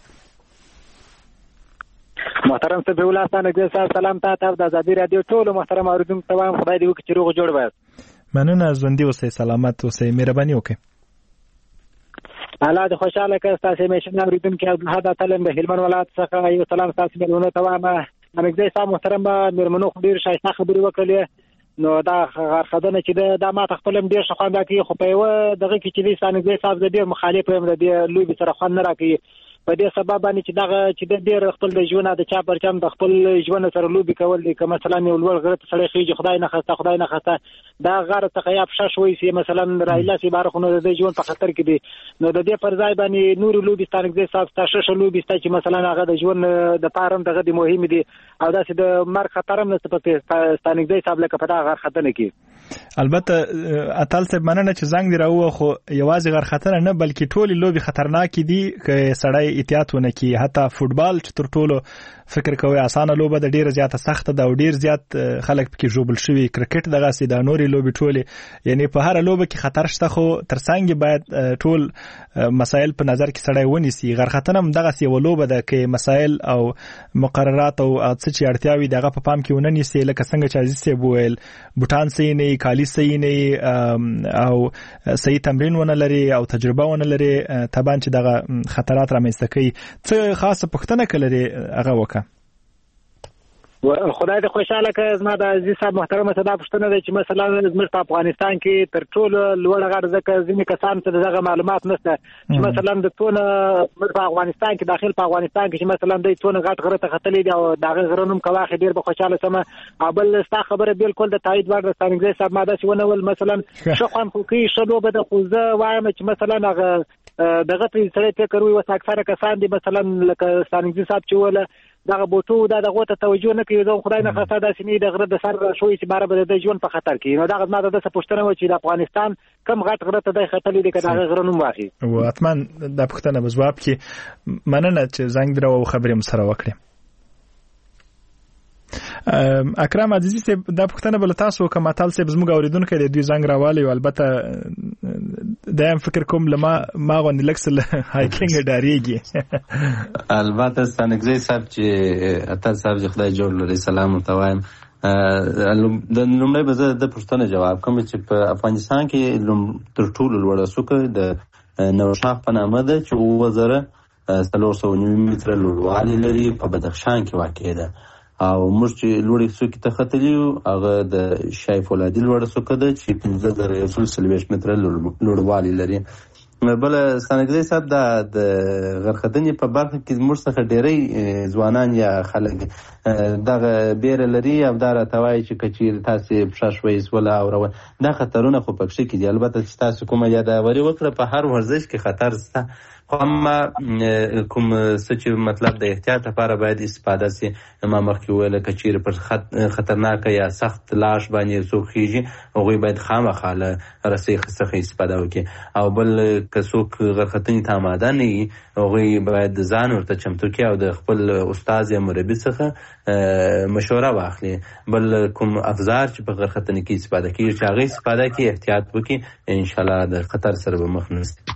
محترم صاحب ولستانه کې سلام تاسو د آزادي رادیو ټول محترم اوریدونکو ته وایم خدای دې وکړي چې روغ جوړ وي. مننه، ژوندي اوسئ، سلامت اوسئ، مهرباني وکړئ. الله دې خوشاله کړي. تاسو میشن اوریدونکو عبدالحد اتلم د هلمند ولایت څخه یو سلام تاسو مېلمنو ته وایم. امګدې صاحب محترم مېلمنو خو ډیر شایسته خبرې وکړې، نو دا غرخدنه چې دا ما تخپلم ډیر شخوان راکې، خو په یو دغه کې چې دې امګدې صاحب ډیر مخالف یم د دې لوی سره خوان نه راکې، په دې سبب باندې چې دغه چې د ډیر خپل د ژوند د چا پرچم د خپل ژوند سره لوبي کول دي. که مثلا یو لوړ غره سره خېږي، خدای نه خسته دا غره څخه یا پښه شوي سي مثلا رایلا سي بارخونه د ژوند په خطر کې دي، نو د دې پر ځای باندې نور لوبي ستانګ دې صاحب تاسو لوبي ست چې مثلا هغه د ژوند د پارم دغه د مهم دي او داسې د مرګ خطر هم نشته په ستانګ دې صاحب لکه په دا غر خطر کې. البته اتل صاحب مننه چې زنګ دی راو خو یوازې غر خطر نه بلکې ټولې لوبي خطرناک دي که سړی احتیاط ونه کی. حتی فوتبال چې تر ټولو فکر کوي اسانه لوبه ده، ډیره زیاته سخته ده او ډیر زیات خلک پکې جوړل شوی. کرکټ دغه سي د نوري لوبي ټولې، یعنی په هر لوبه کې خطر شته، خو ترڅنګ باید ټول مسائل په نظر کې سړی ونیسي. غرختنه هم دغه سي ولوبه ده کې مسائل او مقررات او څه چې اړتیاوي دغه په پام کې ونیسي، لکه څنګه چې عزیز سي بویل بوتان سي نه، کالی سي نه او صحیح تمرین ونه لري او تجربه ونه لري، تبان چې دغه خطرات رامنځته کوي. څه خاصه پښتنه کړي هغه وکړه. خدای دې خوشاله کړي. زما د عزیز صاحب محترم صدا پښتنه دی چې مثلا زموږ په افغانستان کې تر ټولو لوړ غر ځکه ځینې کسان ته دغه معلومات نشته چې مثلا د تونه په افغانستان کې داخل په افغانستان کې چې مثلا د تونه غټ غره ته ختلې دي او دغه غرونم کواخ ډیر به خوشاله سم. ابل ستا خبره بالکل د تایید ور د څنګه صاحب ماده چې ونول مثلا شخوان خو کې شلو به د خوزه وایم چې مثلا هغه دغه سره فکر وي وس اکثره کسان دي مثلا لکه څنګه صاحب چې ولا دغه بوټو دغه ته توجه نه کوي، زه خدای نه خاصه د سینې د غره د سر شوې چې بار به د ژوند په خطر کې. نو دغه ماده د پښتنه و چې د افغانستان کم غټ غره ته د خطرې دي کله غره نوم واخی او اتمن د پښتنه بجواب کې مننه چې زنګ درو خبرې مسره وکړي. اکرم عزیزی صاحب دا پښتنه بل تاسو کوم اتل صاحب زموږ اوریدونکو د دوی زنګ راوالی او البته دایم فکر کوم لما ما غوند لکسل هایکینګ ډاریږي. البته ستانګزی صاحب چې اتل صاحب خدای جوړ لري سلام متوایم. د لومړی به زه د پښتنه جواب کوم چې په افغانستان کې تر ټولو لوړه څوکه د نوشاخ په نامه ده چې 2309 متره لوړوالی لري، په بدخشان کې واقع ده. او موږ چې لوړې څوکې ته ختلی یو هغه د شای فولادي لوړه څوکه ده چې 15040 متره لوړوالی لري. بل ستانګزی صاحب د غرختنې په برخه کې موږ څخه ډېری ځوانان یا خلک دغه بیره لري او دا راته وایي چې که چیرې تاسې پښه شوئ سوله او روان دا خطرونه خو پکښې کې دي. البته چې تاسو کومه یاداوري وکړه په هر ورزش کې خطر شته، خو اما کوم څه چې مطلب د احتیاط لپاره باید استفاده سي. ما مخکې وویله که چیرې پر خطرناکه یا سخت لاش باندې څوک خیږي هغوی باید خامخا له رسۍ څخه استفاده وکړي. او بل که څوک غرختنې ته آماده نه وي هغوی باید ځان ورته چمتو کړي او د خپل استاد یا مربي څخه مشوره واخلي. بل کوم افزار چې په غرختنې کې استفاده کېږي چې هغه استفاده کړي، احتیاط وکړي، انشاءالله د خطر سره به مخ نه شي.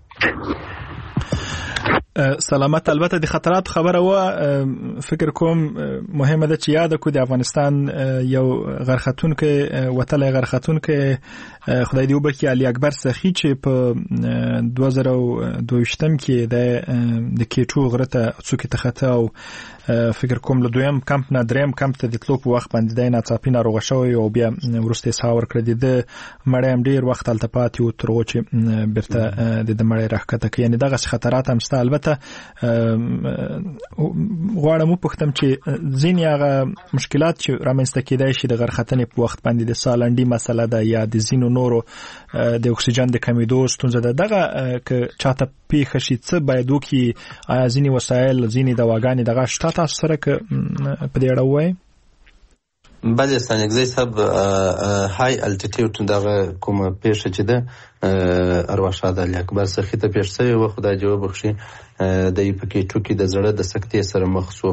سلامت. البته د خطرات خبره و فکر کوم مهمه ده چې یاد کو د افغانستان یو غرختون کې وتل غرختون کې خدای دې وبکي علي اکبر سخی چې په 2022 کې د کېټو غرته څوک ته خطا او فکر کوم له دویم کمپ نه دریم کمپ ته د تلو په وخت باندې د ناڅاپي ناروغ شوی او بیا ورسته ساور کړی د مړیم ډیر وخت التپات یو ترغه چې برته د مړی راکته کې، یعنی دغه خطرات هم شته. البته غواړم پوښتم چې ځینې هغه مشکلات چې رامنځته کېدای شي د غرختنې په وخت باندې د سالنډي مسله ده یا د زینو نورو د اکسیجن د کمیدو ستونزه ده، دغه که چاته پیښه شي څه باید وکړي؟ آیا ځینې وسایل ځینې دواګانې دغه شته تاسو سره که په دې اړه ووایئ؟ بله ستانکزی صاحب های الټیټیوډ دغه کومه پیښه چې ده ارواښاد علي اکبر سخي ته پیښ شوې وه، خدای دې وبخښي. دی په کیټو کې د زړه د سکتې سره مخ شو.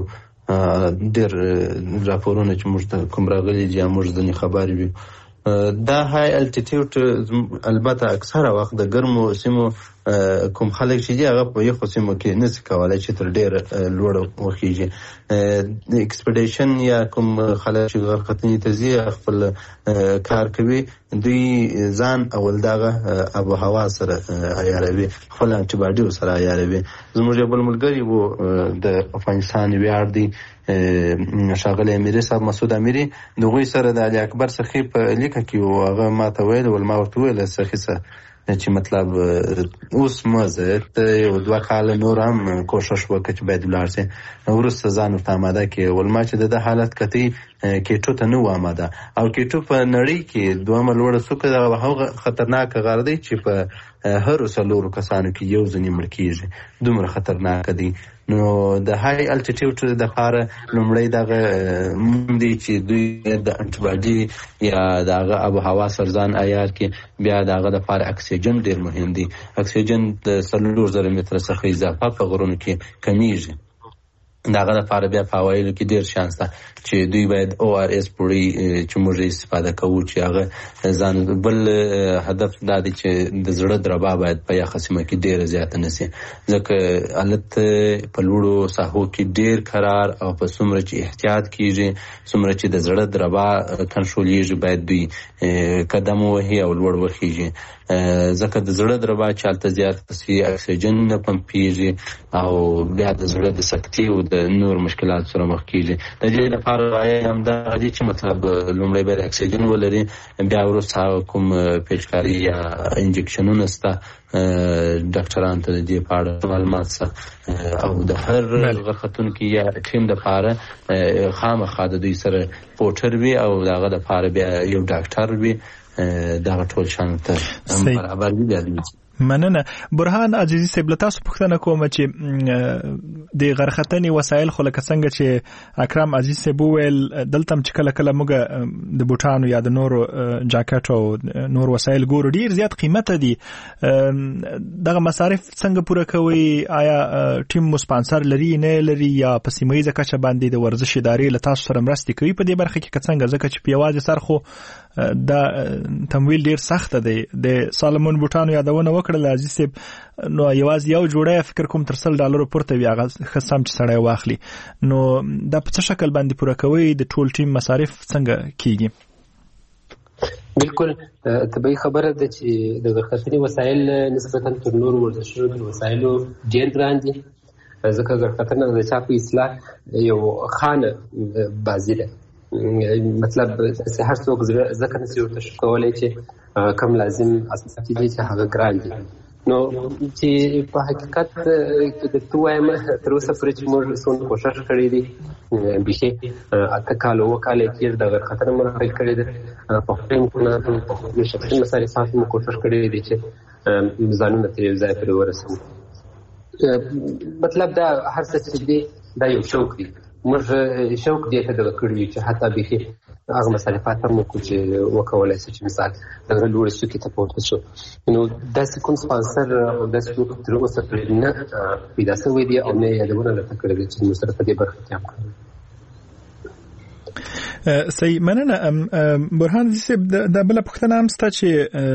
ډېر راپورونه چې موږ ته کوم راغلي دي موږ ځینې خبر وي. دا های الټیټیوډ البته اکثره وخت د ګرمو سیمو کوم خلک چې دي هغه په یخو سیمو کې نشي کولی چې تر ډېره لوړه وخیږي. ایکسپیډیشن یا کوم خلک چې غرختنې ته ځي خپل کار کوي، دوی ځان اول دغه آب و هوا سره عیاروي، خپل انټي باډي سره عیاروي. زموږ یو بل ملګري و د افغانستان ویاړ دی ښاغلی امیري صاحب مسعود امیري، د هغوی سره د علي اکبر سخي په لیکه کې و. هغه ما ته ویل ما ورته ویل سخي څه چې مطلب اوس مزه ته یو 2 کاله نور هم کوشش وکړه چې باید ولاړ شي، وروسته ځان ورته آماده کړي. ولما چې د حالت کتي کیټو ته نه و آماده، او کیټو په نړۍ کې دومره لوړه څوکه د هغه خطرناک غار دی چې په هر 4 کسانو کې یو ځنې مړ کېږي، دومره خطرناک دی. نو د های الټیټیوډ د لپاره لومړی دغه دی چې دوی د انټي باډي یا دغه آب و هوا سره ځان عیار کړي. بیا دغه لپاره اکسیجن ډېر مهم دی. اکسیجن د 4000 متره څخه اضافه په غرونو کې کمیږي. دغه لپاره بیا په هوایلو کې ډېر شانس ده چې دوی باید ORS پوړی چې موږ استفاده کوو، چې هغه ځان بل هدف دا دی چې د زړه دربا باید په یخه سیمه کې ډېره زیاته نه سي، ځکه الت په لوړو ساحو کې ډېر قرار او په څومره چې احتیاط کیږي څومره چې د زړه دربا کنټرولېږي باید دوی قدم ووهي او لوړ وخیږي، ځکه د زړه دربا چې هلته زیات سي اکسیجن نه پمپېږي او بیا د زړه د سکتې او د نور مشکلات سره مخ کیږي. د دې لپاره رایه همدا دی چې مطلب لومړی باید اکسیجن ولري، بیا وروسته کوم پیچکاري یا انجکشنونه شته ډاکټران ته د دې په اړه معلومات شته، او د هر غرختونکي یا ټیم دپاره خامخا د دوی سره پوټر وي او د هغه دپاره بیا یو ډاکټر وي، دغه ټول شان ته برابر وي. بیا مننه. برهان عزیزي صاحب له تاسو پوښتنه کوم چې د غرختنې وسایل خو لکه څنګه چې اکرم عزیز صاحب وویل دلته چې کله کله موږ د بوټانو یا د نورو جاکټ او نور وسایل ګورو ډیر زیات قیمته دي، دغه مصارف څنګه پوره کوي؟ آیا ټیم مو سپانسر لري نه لري، یا په سیمه ییزه کچه باندې د ورزش ادارې له تاسو سره مرسته کوي په دې برخه کې که څنګه؟ ځکه چې په یوازې سر خو دا تمویل ډیر سخت دی. د سالمون بوټانو یادونه وکړل عزیز صاحب، نو یوازې یو جوړه فکر کوم تر $100 پورته وي، هغه خصم چې سړی واخلي. نو دا په څه شکل باندې پوره کوي؟ د ټول ټیم مصارف څنګه کیږي؟ بالکل طبیعي خبره ده چې د غرختنې وسایل نسبتا تر نورو ورزشونو وسایلو ډیر ګران دي، ځکه غرختنه د چا په اصطلاح یو خانه بازي ده. مطلب هر څوک ځکه نشي ورته کولی چې کم لازم اساسي دي چې هغه ګران دي. نو چې په حقیقت کې د تو وایم تر اوسه پرې چې موږ څونه کوشش کړی دي، بشي اته کال او کال کې د غرختنه مرحله کړی ده، په خپل نه په شخصي مصارفات مو کوشش کړی دي چې ځانونه تر یو ځای پورې ورسوو. مطلب دا هر څه چې دی دا یو شوق دی، موږ شوق دې ته د کړی چې حتی به هغه مصارفات هم وکړو چې وکولای شي چې مثال دغه لوړ څوکې ته پورته شو. نو داسې کوم سپانسر او داسې څوک تر اوسه پرې نه پیدا شوی دی او نه یادونه راته کړې ده چې موږ سره په دې برخه کې هم کړو. صحیح، مننه. برهان صاحب دا بله پوښتنه هم شته چې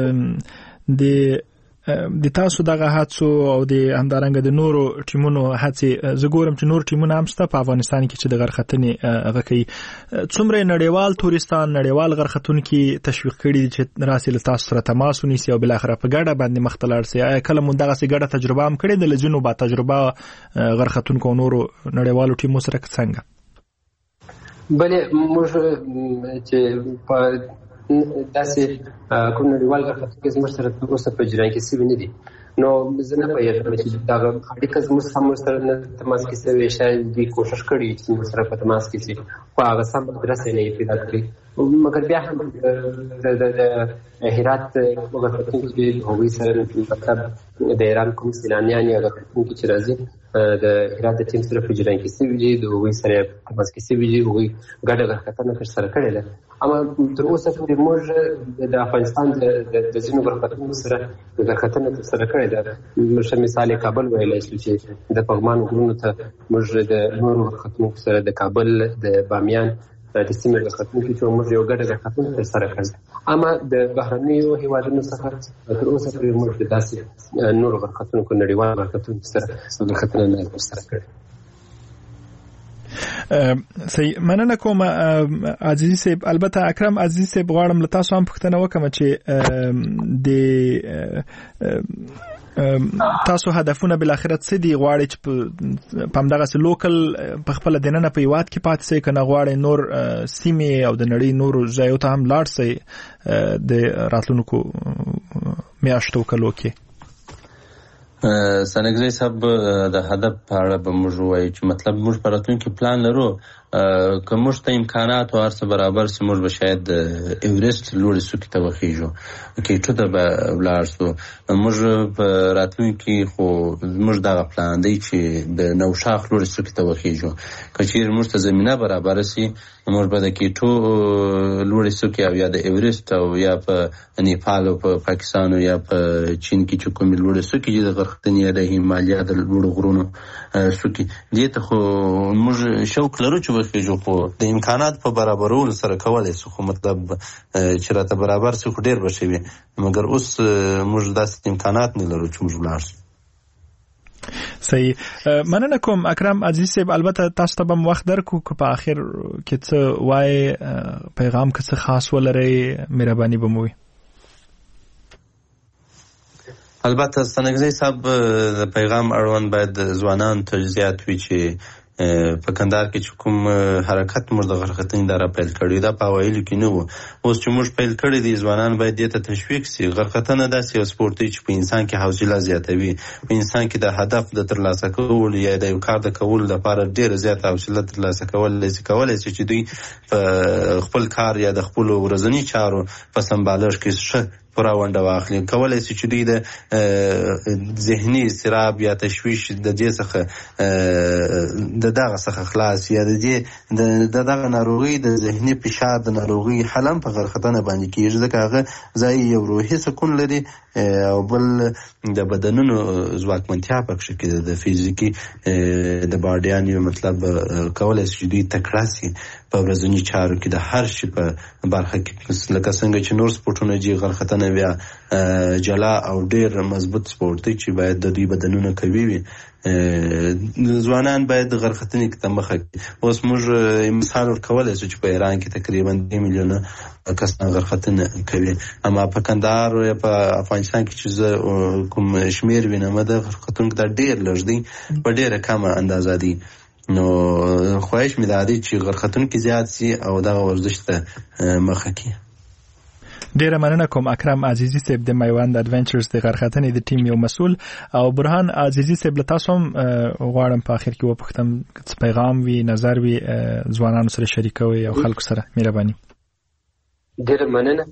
د تاسو دغه هڅو او د همدارنګه د نورو ټیمونو هڅې، زه ګورم چې نور ټیمونه هم شته په افغانستان کې چې د غرختنې هغه کوي. څومره نړیوال تورستان نړیوال غرختونکي تشویق کړي چې راسي له تاسو سره تماس ونیسي او بالاخره په ګډه باندې مخ ته لاړ سي؟ آیا کله مو دغسې ګډه تجربه هم کړې ده له ځینو با تجربه غرختونکو او نورو نړیوالو ټیمو سره څنګه؟ بلې موږ چې په داسې کوم نړیوال غرختونکي زموږ سره تر اوسه په جریان کې سوي نه دي، نو زه نه پوهېږم چې دغه اړیکه زموږ سره نه تماس کې سوې، شاید دوی کوشش کړي چې زموږ سره په تماس کې شي، خو هغه سم ادرس یې نه یې پیدا کړی. مګر بیا هم د هرات غرفتونکي چې هغوی سره مطلب د ایران کوم سیلانیان یا غرفتونکي چې راځي د هرات د ټیم سره په جریان کې سوي دي، د هغوی سره تماس کې سوي دي، هغوی ګډه غرفتنه ترسره کړې ده. اما تر اوسه پورې موږ د افغانستان د ځینو غرفتونکو سره غرفتنه ترسره کړې ده. ښه مثال یې کابل ویلی شو چې د پغمان غرونو ته موږ د نورو غرفتونکو سره د کابل د بامیان د سیمې غرفتونکو چې موږ یو ګډه غرفتنه ترسره کړې. اما د بهرنیو هېوادونو څخه تر اوسه پورې موږ د داسې نورو غرفتونکو نړیوالو غرفتونکو سره غرفتنه نه ترسره کړې. صحیح، مننه کوم عزیزي صاحب. البته اکرم عزیزي صاحب غواړم له تاسو هم پوښتنه وکړم چې د تاسو هدفونه بل اخرت څه دي؟ غواړئ چې په همدغه لوکل په خپل دننه په هیواد کې پاتې شئ که نه غواړئ نور سیمې او د نړۍ نورو ځایو ته هم لاړ شئ د راتلونکو میاشتو کلو کې؟ سنګزی صاحب د هدف په اړه به موږ ووایو چې مطلب موږ په راتلونکي پلان لرو که موږ ته امکانات او هر څه برابر سي موږ به شاید ایورسټ لوړې څوکې ته وخیږو، کیټو ته به ولاړ شو. موږ په راتلونکي خو موږ دغه پلان دی چې د نوشاخ لوړې څوکې ته وخیږو. که چیرې موږ ته زمینه برابره سي موږ به د کیټو لوړې څوکې او یا د ایورسټ او یا په نیپال او په پاکستان او یا په چین کې چې کومې لوړې څوکې دي د غرختنې یا د هیمالیا د لوړو غرونو څوکې دې ته خو موږ شوق لرو چې وخیږو، خو د امکانات په برابرولو سره کولی شو. خو مطلب چې راته برابر سي خو ډېر به ښه وي، مګر اوس موږ داسې امکانات نه لرو چې موږ ولاړ شو. صحیح، مننه کوم اکرم عزیز صاحب. البته تاسو ته به وخت درکو که په آخر کې څه وایي پیغام که څه خاص ولرئ مهرباني به مو وي. البته ستنګزی صاحب د پیغام اړوند باید ځوانان ته زیات وي چې په کندهار کې چې کوم حرکت موږ د غرختنې اداره پیل کړی دا په اوایلو کې نه و. اوس چې موږ پیل کړی دي ځوانان باید دې ته تشویق سي. غرختنه داسې یو سپورټ دی چې په انسان کې حوصله زیاتوي، په انسان کې د هدف د ترلاسه کولو یا د یو کار د کولو لپاره ډېره زیاته حوصله ترلاسه کولی شي چې دوی په خپل کار یا د خپلو ورځني چارو په سمبالښت کې ښه پوره ونډه واخلي. کولی شي چې دوی د ذهني اضطراب یا تشویش د دې څخه د دغه څخه خلاص یا د دغه ناروغي د ذهني فشار د ناروغي حل هم په غرختنه باندې کېږي، ځکه هغه ځای یو روحي سکون لري او بل د بدنونو ځواکمنتیا پکښې کې د فزیکي د باډیانو مطلب کولی شي چې دوی تکړه سي په ورځني چارو کې د هر شي په برخه کې، لکه څنګه چې نور سپورټونه دي غرختنه بیا جلا او ډېر مضبوط سپورټ دی چې باید د دوی بدنونه قوي وي. ځوانان باید د غرختنې کې ته مخه کړي. اوس موږ مثال ورکولی شو چې په ایران کې تقریبا 2 میلیونه کسان غرختنه کوي، اما په کندهار یا په افغانستان کې چې زه کوم شمېر وینم د غرختونکو دا ډېر لږ دی، په ډېره کمه اندازه دی. نو خواهش مې دا دی چې غرختونکي زیات سي او دغه ورزش ته مخه کړي. ډیره مننه کوم اکرم عزیزي صاحب د میوند اډونچرز د غرختنې د ټیم یو مسؤل، او برهان عزیزي صاحب له تاسو هم غواړم په اخر کې وپوښتم څه پیغام وي نظر وي ځوانانو سره شریکوي او خلکو سره مهرباني. ډیره مننه.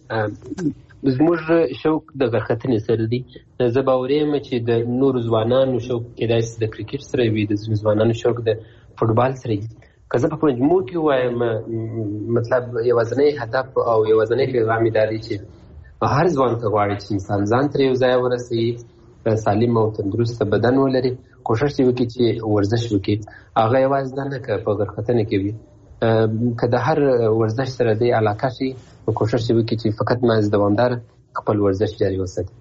زموږ شوق د غرختنې سره دی. زه باور یم چې د نورو ځوانانو شوق کېدای شي د کرکټ سره وي، د ځوانانو شوق د فوټبال سره وي. که زه په مجموع کې وایم مطلب یوازینی هدف او یوازینی پیغام یې دا دی چې هر ځوان ته غواړي چې انسان ځان تر یو ځای ورسوي، سالم او تندرسته بدن ولري، کوشش یې وکړي چې ورزش وکړي. هغه یوازې دا نه که په غرختنه کې وي، که د هر ورزش سره دی علاقه شي نو کوشش یې وکړي چې فقط محض دوامدار خپل ورزش جاري وساتي.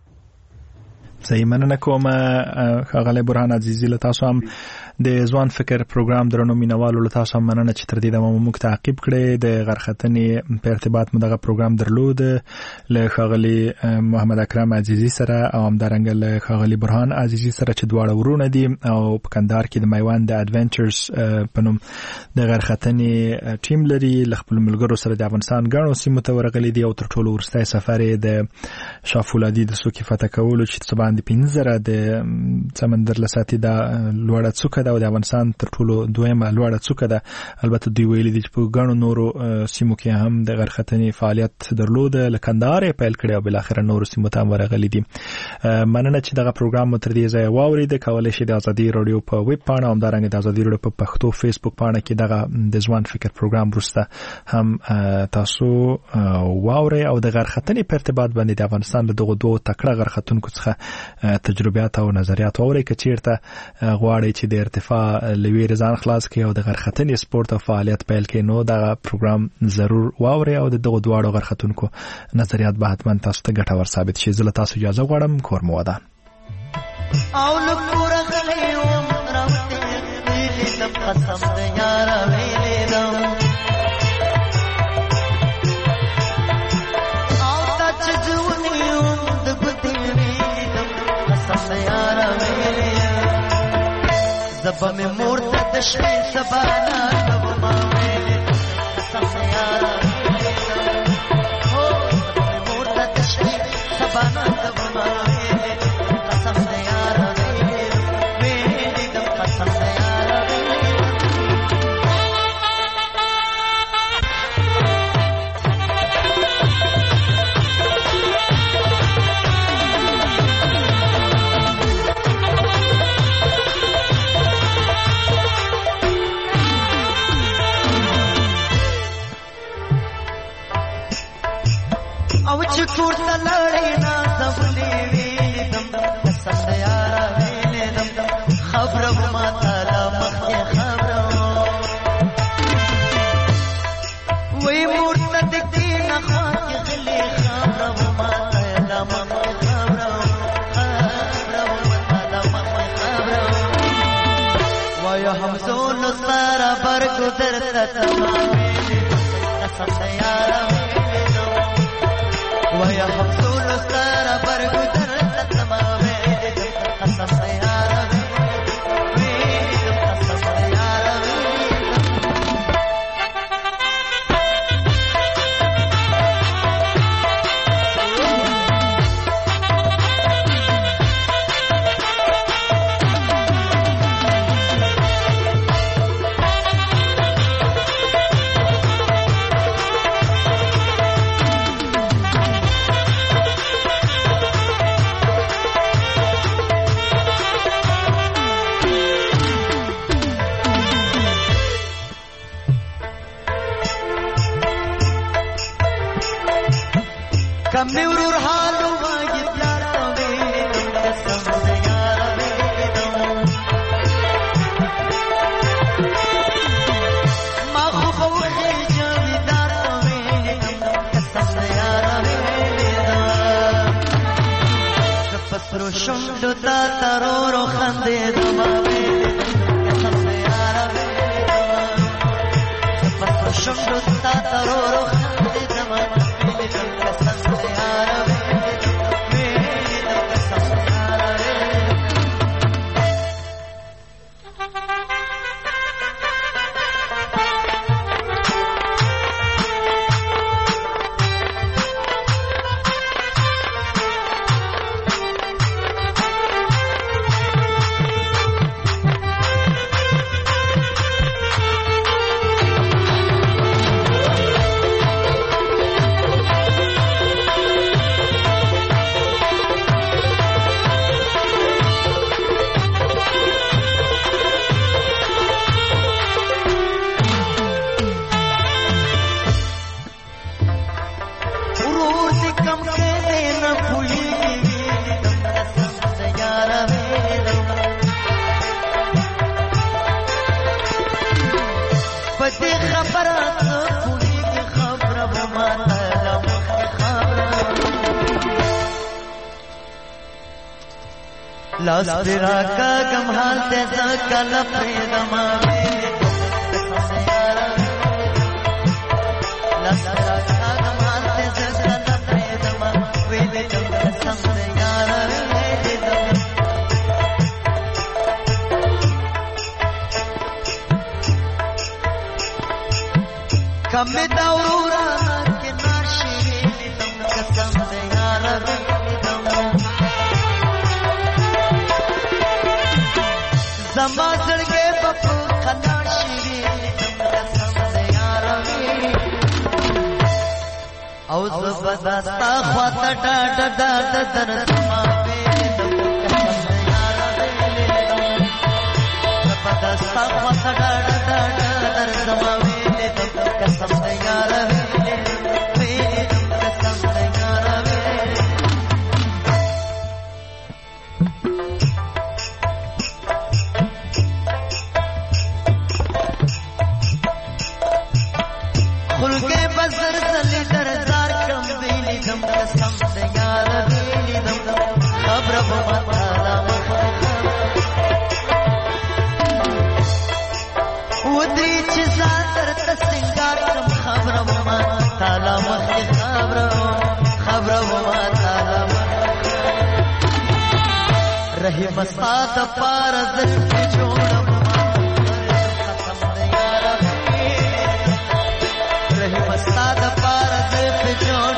صحیح، مننه کوم ښاغلی برهان عزیزي. له تاسو هم د ځوان فکر پروګرام درنو مینوالو له تاسو هم مننه چې تر دې دمه موږ تعقیب کړی. د غرختنې په ارتباط مو دغه پروګرام درلود له ښاغلي محمد اکرم عزیزي سره او همدارنګه له ښاغلي برهان عزیزي سره چې دواړه ورونه دي او په کندهار کې د میوند اډونچرز په نوم د غرختنې ټیم لري. له خپلو ملګرو سره د افغانستان ګڼو سیمو ته ورغلي دي او تر ټولو وروستی سفر یې د شاه فولادي د څوکې فتح کولو چې سبا باندې 15 د سمندر لساتي دا لوړه څوکه ده او د افغانستان تر ټولو دویمه لوړه څوکه ده. البته دوی ویلي دي چې په ګڼو نورو سیمو کې هم د غرختنې فعالیت درلوده، له کندهار پیل کړی او بل اخر نورو سیمو ته ورغلي دي. مننه چې دغه پروګرام مو تر دې ځای واورید. کولای شئ د ازادي رادیو په ویب پاڼه او همدارنګه د ازادي رادیو په پښتو فیسبوک پاڼه کې دغه د ځوان فکر پروګرام وروسته هم تاسو واورئ او د غرختنې په ارتباط باندې د افغانستان له دغو دوه تکړه غرختونکو څخه تجربیات او نظریات واورئ. که چیرته غواړئ چې د ارتفاع له ویرې ځان خلاص کړئ او د غرختنې سپورت او فعالیت پیل کړئ نو دغه پروګرام ضرور واورئ او د دغو دواړو غرختونکو نظریات به حتما تاسو ته ګټور ثابت شي. زه له تاسو اجازه غواړم. کور مو ودان. او لکور غلی وم راوتی ویلی دم قسم د یارا ویلی دم او تا چې جونی وم د ګوتی ویلی دم قسم د یارا ویلی زبا می مورته د شپې سبانا تب ما ویلی قسم د یارا ویلی دم او زبا می مورته د شپې سبانا تب ما ویلی قسم د یارا ویلی دم قسم د یارا او چې کور ته لړې نه زولې ویلې دم قسم د یارا ویلې دم خبره ما تعالی مخکې خبره وې مرته د کې نه خاطر غلې خبره ما تعالی مخکې خبره ما تعالی مخکې خبره وای همزون سره برګذر ته تمام ویلې قسم د یارا ويا حصول ستار برګدر تما وې قسم سياره وې قسم سياره کمی ورور حالو واجب لارتا ویدم قسم سیارا ویدم ما خوب وخی جاوی دارتا ویدم قسم سیارا ویدم سپسرو شمدو تا ترورو خندیدم ویدم قسم سیارا ویدم سپسرو شمدو تا ترورو خندیدم ویدم قسم سیارا ویدم قسم سیارا لاس پیرا کا گم حال تیزا کل پریدما قسم سیارا لاس پیرا کا گم حال تیزا کل پریدما ویدم قسم سیارا ویدم کم دورورا کے ناشی ویدم قسم سیارا ویدم زما زړګې په قلار شي قسم دې یار او زبردستا خواته ډاډ ډاډ درد ما زبردستا خواته ډاډ ډاډ درد ما ویلې قسم دې یار रही मस्ताद पार दिल की जोड़ रही मस्ताद पार दिल की जोड़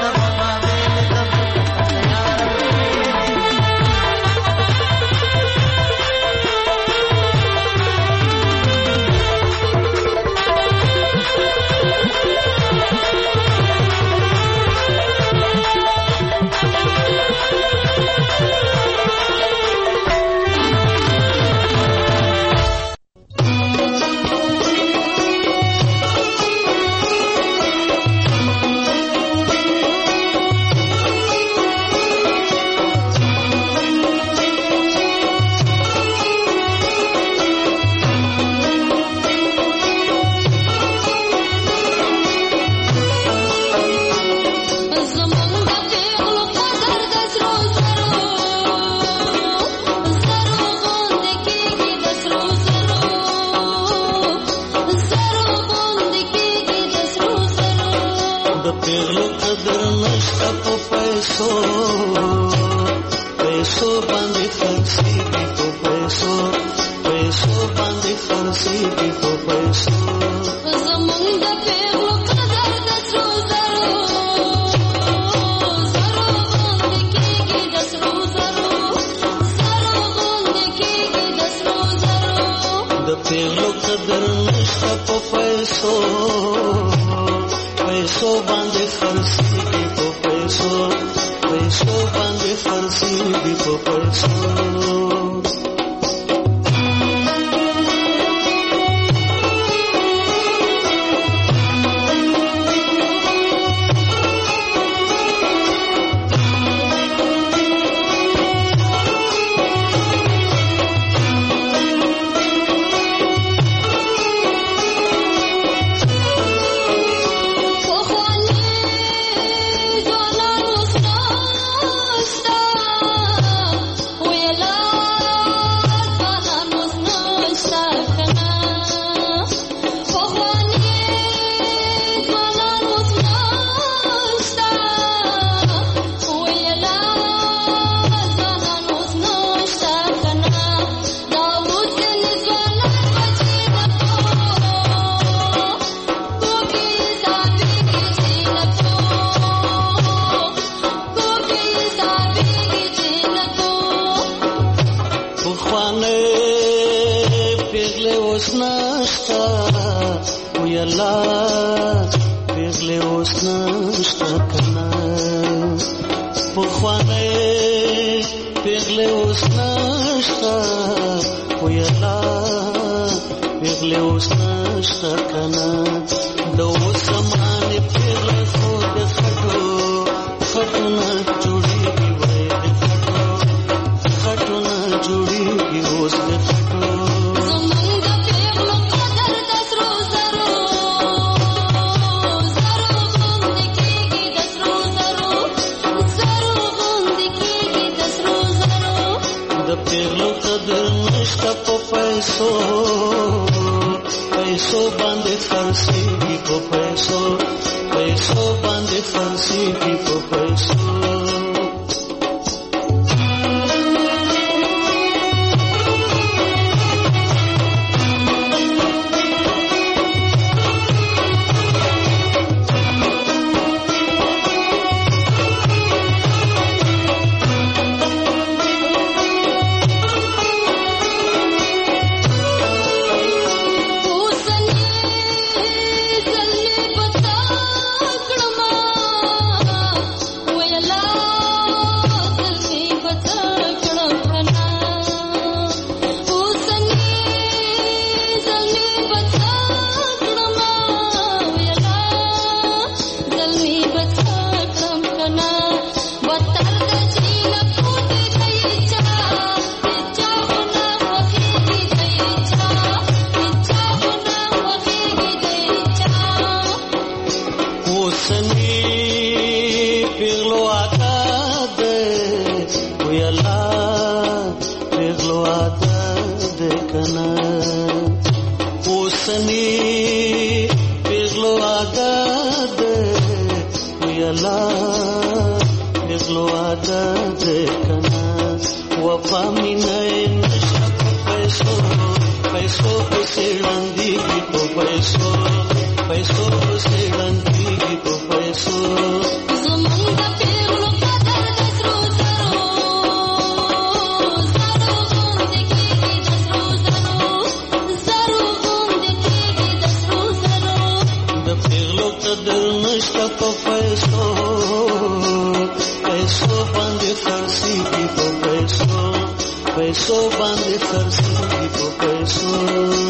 الله غلو عادت کنا وفا مینه نشته پیسو پیسو پسړندې په پیسو پیسو پسړندې په پیسو زمونږ د پیغلو قدر د سرو زرو زرو غوندې کېږي د سرو زرو زرو غوندې کېږي د سرو زرو د پیغلو قدر نشته په پیسو پیسو باندې خرڅېږي په پیسو پیسو باندې خرڅېږي په پیسو